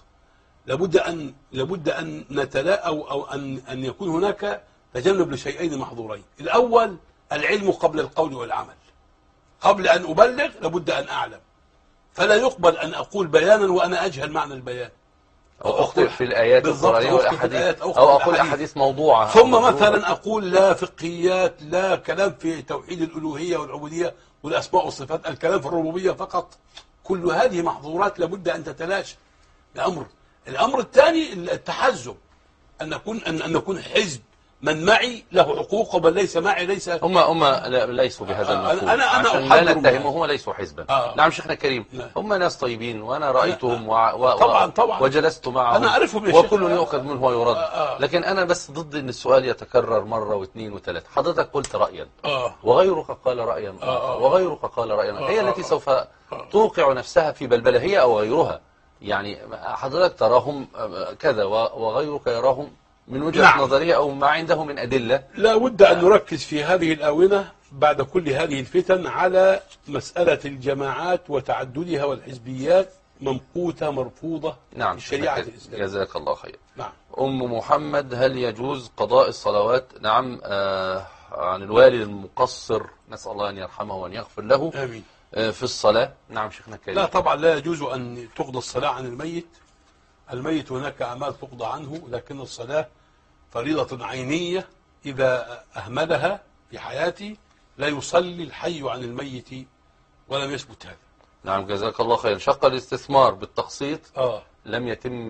Speaker 2: لابد أن نتلاء أو أن يكون هناك تجنب لشيئين محظورين. الأول العلم قبل القول والعمل. قبل أن أبلغ لابد أن أعلم، فلا يقبل أن أقول بيانا وأنا أجهل معنى البيان،
Speaker 1: أو أخطئ في الآيات القرآنية والأحاديث، أو أقول أحاديث موضوعة،
Speaker 2: ثم مثلا أقول لا فقهيات، لا كلام في توحيد الألوهية والعبودية والأسماء والصفات، الكلام في الربوبية فقط. كل هذه محظورات لابد أن تتلاشى. الأمر الثاني التحزب، أن نكون حزب، من معي له حقوق ومن ليس معي ليس.
Speaker 1: هم ليسوا بهذا المفهوم.
Speaker 2: أنا
Speaker 1: عشان لا نتهمهم، هم ليسوا حزبا. نعم شيخنا الكريم، هم ناس طيبين وأنا رأيتهم
Speaker 2: طبعا
Speaker 1: وجلست معهم،
Speaker 2: أنا أعرفهم
Speaker 1: وكل يؤخذ منه ويرد. لكن أنا بس ضد أن السؤال يتكرر مرة واثنين وثلاثة. حضرتك قلت رأيا وغيرك قال رأيا وغيرك قال رأيا، هي التي سوف توقع نفسها في بلبلة، هي أو غيرها. يعني حضرتك تراهم كذا وغيرك يراهم من وجهة نظرية أو ما عنده من أدلة.
Speaker 2: لا بد أن نركز في هذه الآونة بعد كل هذه الفتن على مسألة الجماعات وتعددها والحزبيات، ممقوتة مرفوضة.
Speaker 1: نعم
Speaker 2: الشريعة الإسلامية.
Speaker 1: جزاك الله خير.
Speaker 2: نعم.
Speaker 1: أم محمد، هل يجوز قضاء الصلوات؟ نعم، عن الوالد المقصر، نسأل الله أن يرحمه وأن يغفر له.
Speaker 2: آمين.
Speaker 1: في الصلاة. نعم شيخنا الكريم.
Speaker 2: لا طبعا لا يجوز أن تقضى الصلاة عن الميت. الميت هناك أعمال تقضى عنه، لكن الصلاة فريضة عينية إذا أهملها في حياتي لا يصلي الحي عن الميت ولم يثبت هذا.
Speaker 1: نعم جزاك الله خير. شق الاستثمار بالتقسيط لم يتم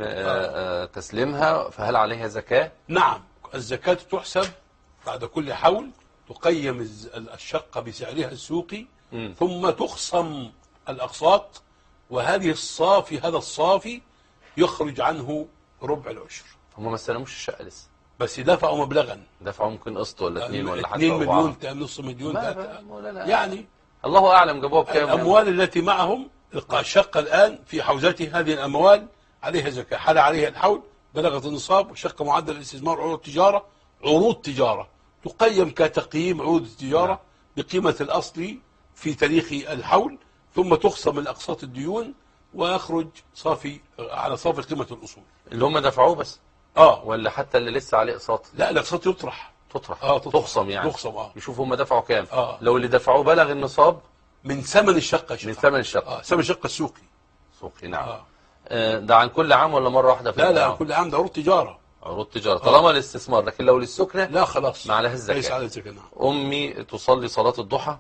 Speaker 1: تسليمها، فهل عليها زكاة؟
Speaker 2: نعم، الزكاة تحسب بعد كل حول، تقيم الشقة بسعرها السوقي، ثم تخصم الأقساط، وهذه الصافي، هذا الصافي يخرج عنه ربع العشر.
Speaker 1: هم ما استلموش الشقة لسه،
Speaker 2: بس دفعوا مبلغا.
Speaker 1: دفعوا ممكن قسط ولا 2 ولا حاجة،
Speaker 2: 2 مليون، نص مليون، يعني
Speaker 1: الله أعلم جابوها بكام.
Speaker 2: الأموال التي معهم، الشقة الآن في حوزته، هذه الأموال عليها زكاة، حال عليها الحول، بلغت النصاب، وشقة معدل الاستثمار، عروض تجارة تقيم كتقييم عروض التجارة بقيمة الأصل في تاريخ الحول، ثم تخصم الأقساط الديون ويخرج صافي على صافي قيمة الأصول
Speaker 1: اللي هم دفعوه بس. ولا حتى اللي لسه عليه اقساط؟
Speaker 2: لا، الاقساط تطرح.
Speaker 1: تخصم يعني.
Speaker 2: تخصم.
Speaker 1: يشوفوا هم دفعوا كام. لو اللي دفعوه بلغ النصاب
Speaker 2: من ثمن الشقة.
Speaker 1: من ثمن الشقة.
Speaker 2: ثمن الشقة السوقي.
Speaker 1: نعم. ده عن كل عام ولا مرة واحدة في
Speaker 2: لا عن كل عام، ده عروض تجارة.
Speaker 1: عروض تجارة طالما الاستثمار، لكن لو للسكنة
Speaker 2: لا خلاص
Speaker 1: ما عليها الزكاة.
Speaker 2: ليس على الزكاة.
Speaker 1: أمي تصلي صلاة الضحى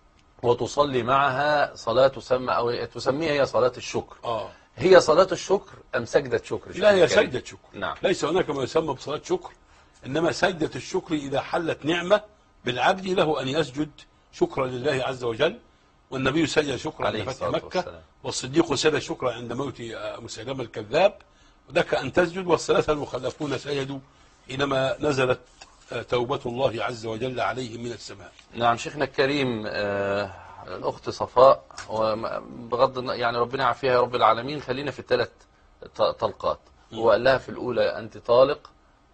Speaker 1: وتصلي معها صلاة تسمى أو تسميها هي صلاة الشكر. هي صلاة الشكر أم سجدة شكر؟
Speaker 2: لا، هي سجدة شكر.
Speaker 1: نعم.
Speaker 2: ليس هناك ما يسمى بصلاة شكر، إنما سجدة الشكر إذا حلت نعمة بالعبد له أن يسجد شكرا لله عز وجل، والنبي سجد شكرا عند فتح مكة، والصديق سجد شكرا عند موت مسيلمة الكذاب، ولك أن تسجد، والثلاثة المخلفون سجدوا حينما نزلت توبة الله عز وجل عليهم من السماء.
Speaker 1: نعم شيخنا الكريم، الأخت صفاء، وبغض يعني ربنا يعافيها يا رب العالمين، خلينا في الثلاث طلقات. هو قال لها في الأولى أنت طالق،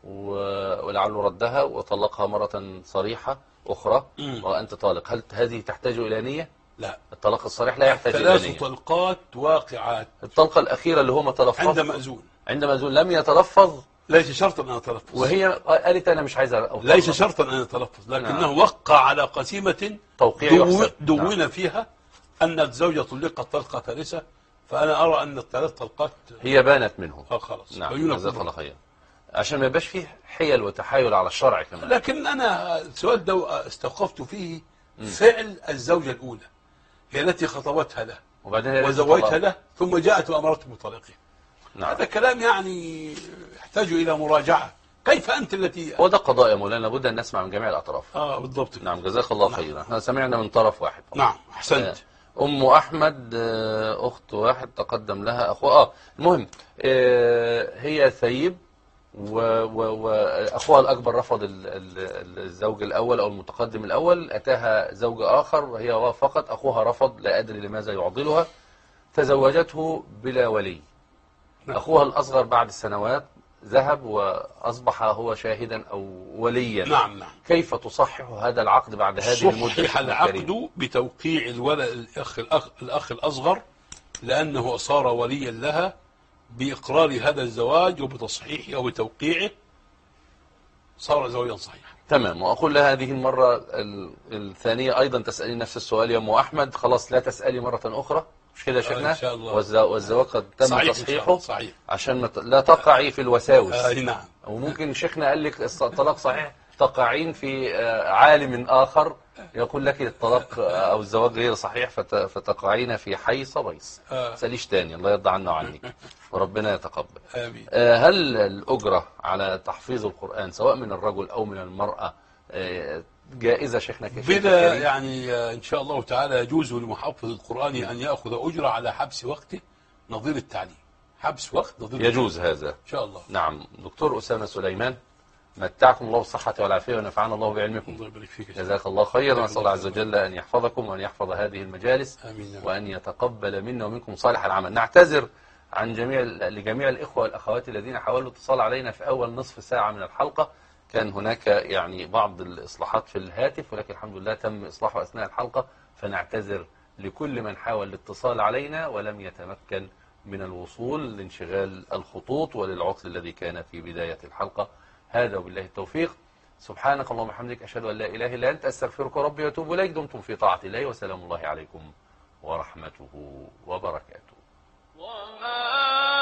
Speaker 1: ولعله ردها وطلقها مرة صريحة أخرى وأنت طالق. هل هذه تحتاج إلى نية؟
Speaker 2: لا،
Speaker 1: الطلاق الصريح لا يحتاج إلى نية.
Speaker 2: 3 طلقات واقعات.
Speaker 1: الطلقة الأخيرة اللي هو ما تلفظ عند مأذون لم يتلفظ،
Speaker 2: ليس شرطا أن يتلفظ،
Speaker 1: وهي قالت أنا مش عايزة.
Speaker 2: ليس شرطا أن يتلفظ، لكنه وقع على قسيمة
Speaker 1: توقيع
Speaker 2: دون فيها أن الزوجة طلقت طلقة ثالثة، فأنا أرى أن ال3 طلقات
Speaker 1: هي بانت منه.
Speaker 2: خلاص.
Speaker 1: نعم جزاك الله خير، عشان ما يبقاش فيه حيل وتحايل على الشرع كمان.
Speaker 2: لكن أنا السؤال ده استوقفت فيه فعل الزوجة الأولى، هي التي خطبتها له
Speaker 1: وبعدين
Speaker 2: وزوجتها له، ثم جاءت وأمرته بطلاقه.
Speaker 1: نعم.
Speaker 2: هذا كلام يعني يحتاج إلى مراجعة كيف أنت التي
Speaker 1: هو ده قضاء يا مولانا، لابد أن نسمع من جميع الأطراف.
Speaker 2: بالضبط.
Speaker 1: نعم جزاك الله خيرا. احنا سمعنا من طرف واحد.
Speaker 2: نعم أحسنت.
Speaker 1: أم أحمد أخت واحد تقدم لها أخوة المهم هي ثيب وأخوها الأكبر رفض الزوج الأول أو المتقدم الأول، أتاها زوج آخر وهي وافقت، أخوها رفض لا أدري لماذا يعضلها، تزوجته بلا ولي. أخوها الأصغر بعد سنوات ذهب وأصبح هو شاهدا أو وليا.
Speaker 2: نعم نعم.
Speaker 1: كيف تصحح هذا العقد بعد هذه المدة؟
Speaker 2: صحح العقد بتوقيع الأخ الأصغر، لأنه صار وليا لها بإقرار هذا الزواج وبتصحيحه وبتوقيعه، صار زواجا صحيحا.
Speaker 1: تمام. وأقول لها هذه المرة الثانية أيضا تسألي نفس السؤال يا أم أحمد، خلاص لا تسألي مرة أخرى، مش كده يا شيخنا؟
Speaker 2: إن شاء الله.
Speaker 1: والزواج قد تم
Speaker 2: صحيح
Speaker 1: تصحيحه.
Speaker 2: صحيح.
Speaker 1: عشان لا تقعي في الوساوس.
Speaker 2: نعم.
Speaker 1: وممكن شيخنا قال لك الطلاق صحيح تقعين في عالم آخر يقول لك الطلاق أو الزواج غير صحيح فتقعين في حي صبيس. سأليش تاني، الله يرضى عنا وعنك وربنا يتقبل.
Speaker 2: آمين.
Speaker 1: هل الأجرة على تحفيظ القرآن سواء من الرجل أو من المرأة جائزة شيخنا
Speaker 2: بلا يعني إن شاء الله تعالى يجوز لمحفظ القرآن أن يأخذ أجرة على حبس وقته نظير التعليم، حبس وقت نظير
Speaker 1: يجوز هذا
Speaker 2: إن شاء الله.
Speaker 1: نعم. دكتور أسامة سليمان، متعكم الله بالصحة والعافية ونفعنا الله بعلمكم.
Speaker 2: الله يبارك فيك.
Speaker 1: جزاك الله خيرا. نسأل الله عز وجل أن يحفظكم وأن يحفظ هذه المجالس.
Speaker 2: آمين.
Speaker 1: وأن يتقبل منا ومنكم صالح العمل. نعتذر عن لجميع الإخوة والأخوات الذين حاولوا الاتصال علينا في أول نصف ساعة من الحلقة، كان هناك يعني بعض الإصلاحات في الهاتف، ولكن الحمد لله تم إصلاحه أثناء الحلقة، فنعتذر لكل من حاول الاتصال علينا ولم يتمكن من الوصول لانشغال الخطوط وللعطل الذي كان في بداية الحلقة. هذا وبالله التوفيق. سبحانك اللهم وبحمدك، أشهد أن لا إله إلا أنت، أستغفرك ربي وأتوب إليك. دمتم في طاعة الله، وسلام الله عليكم ورحمته وبركاته.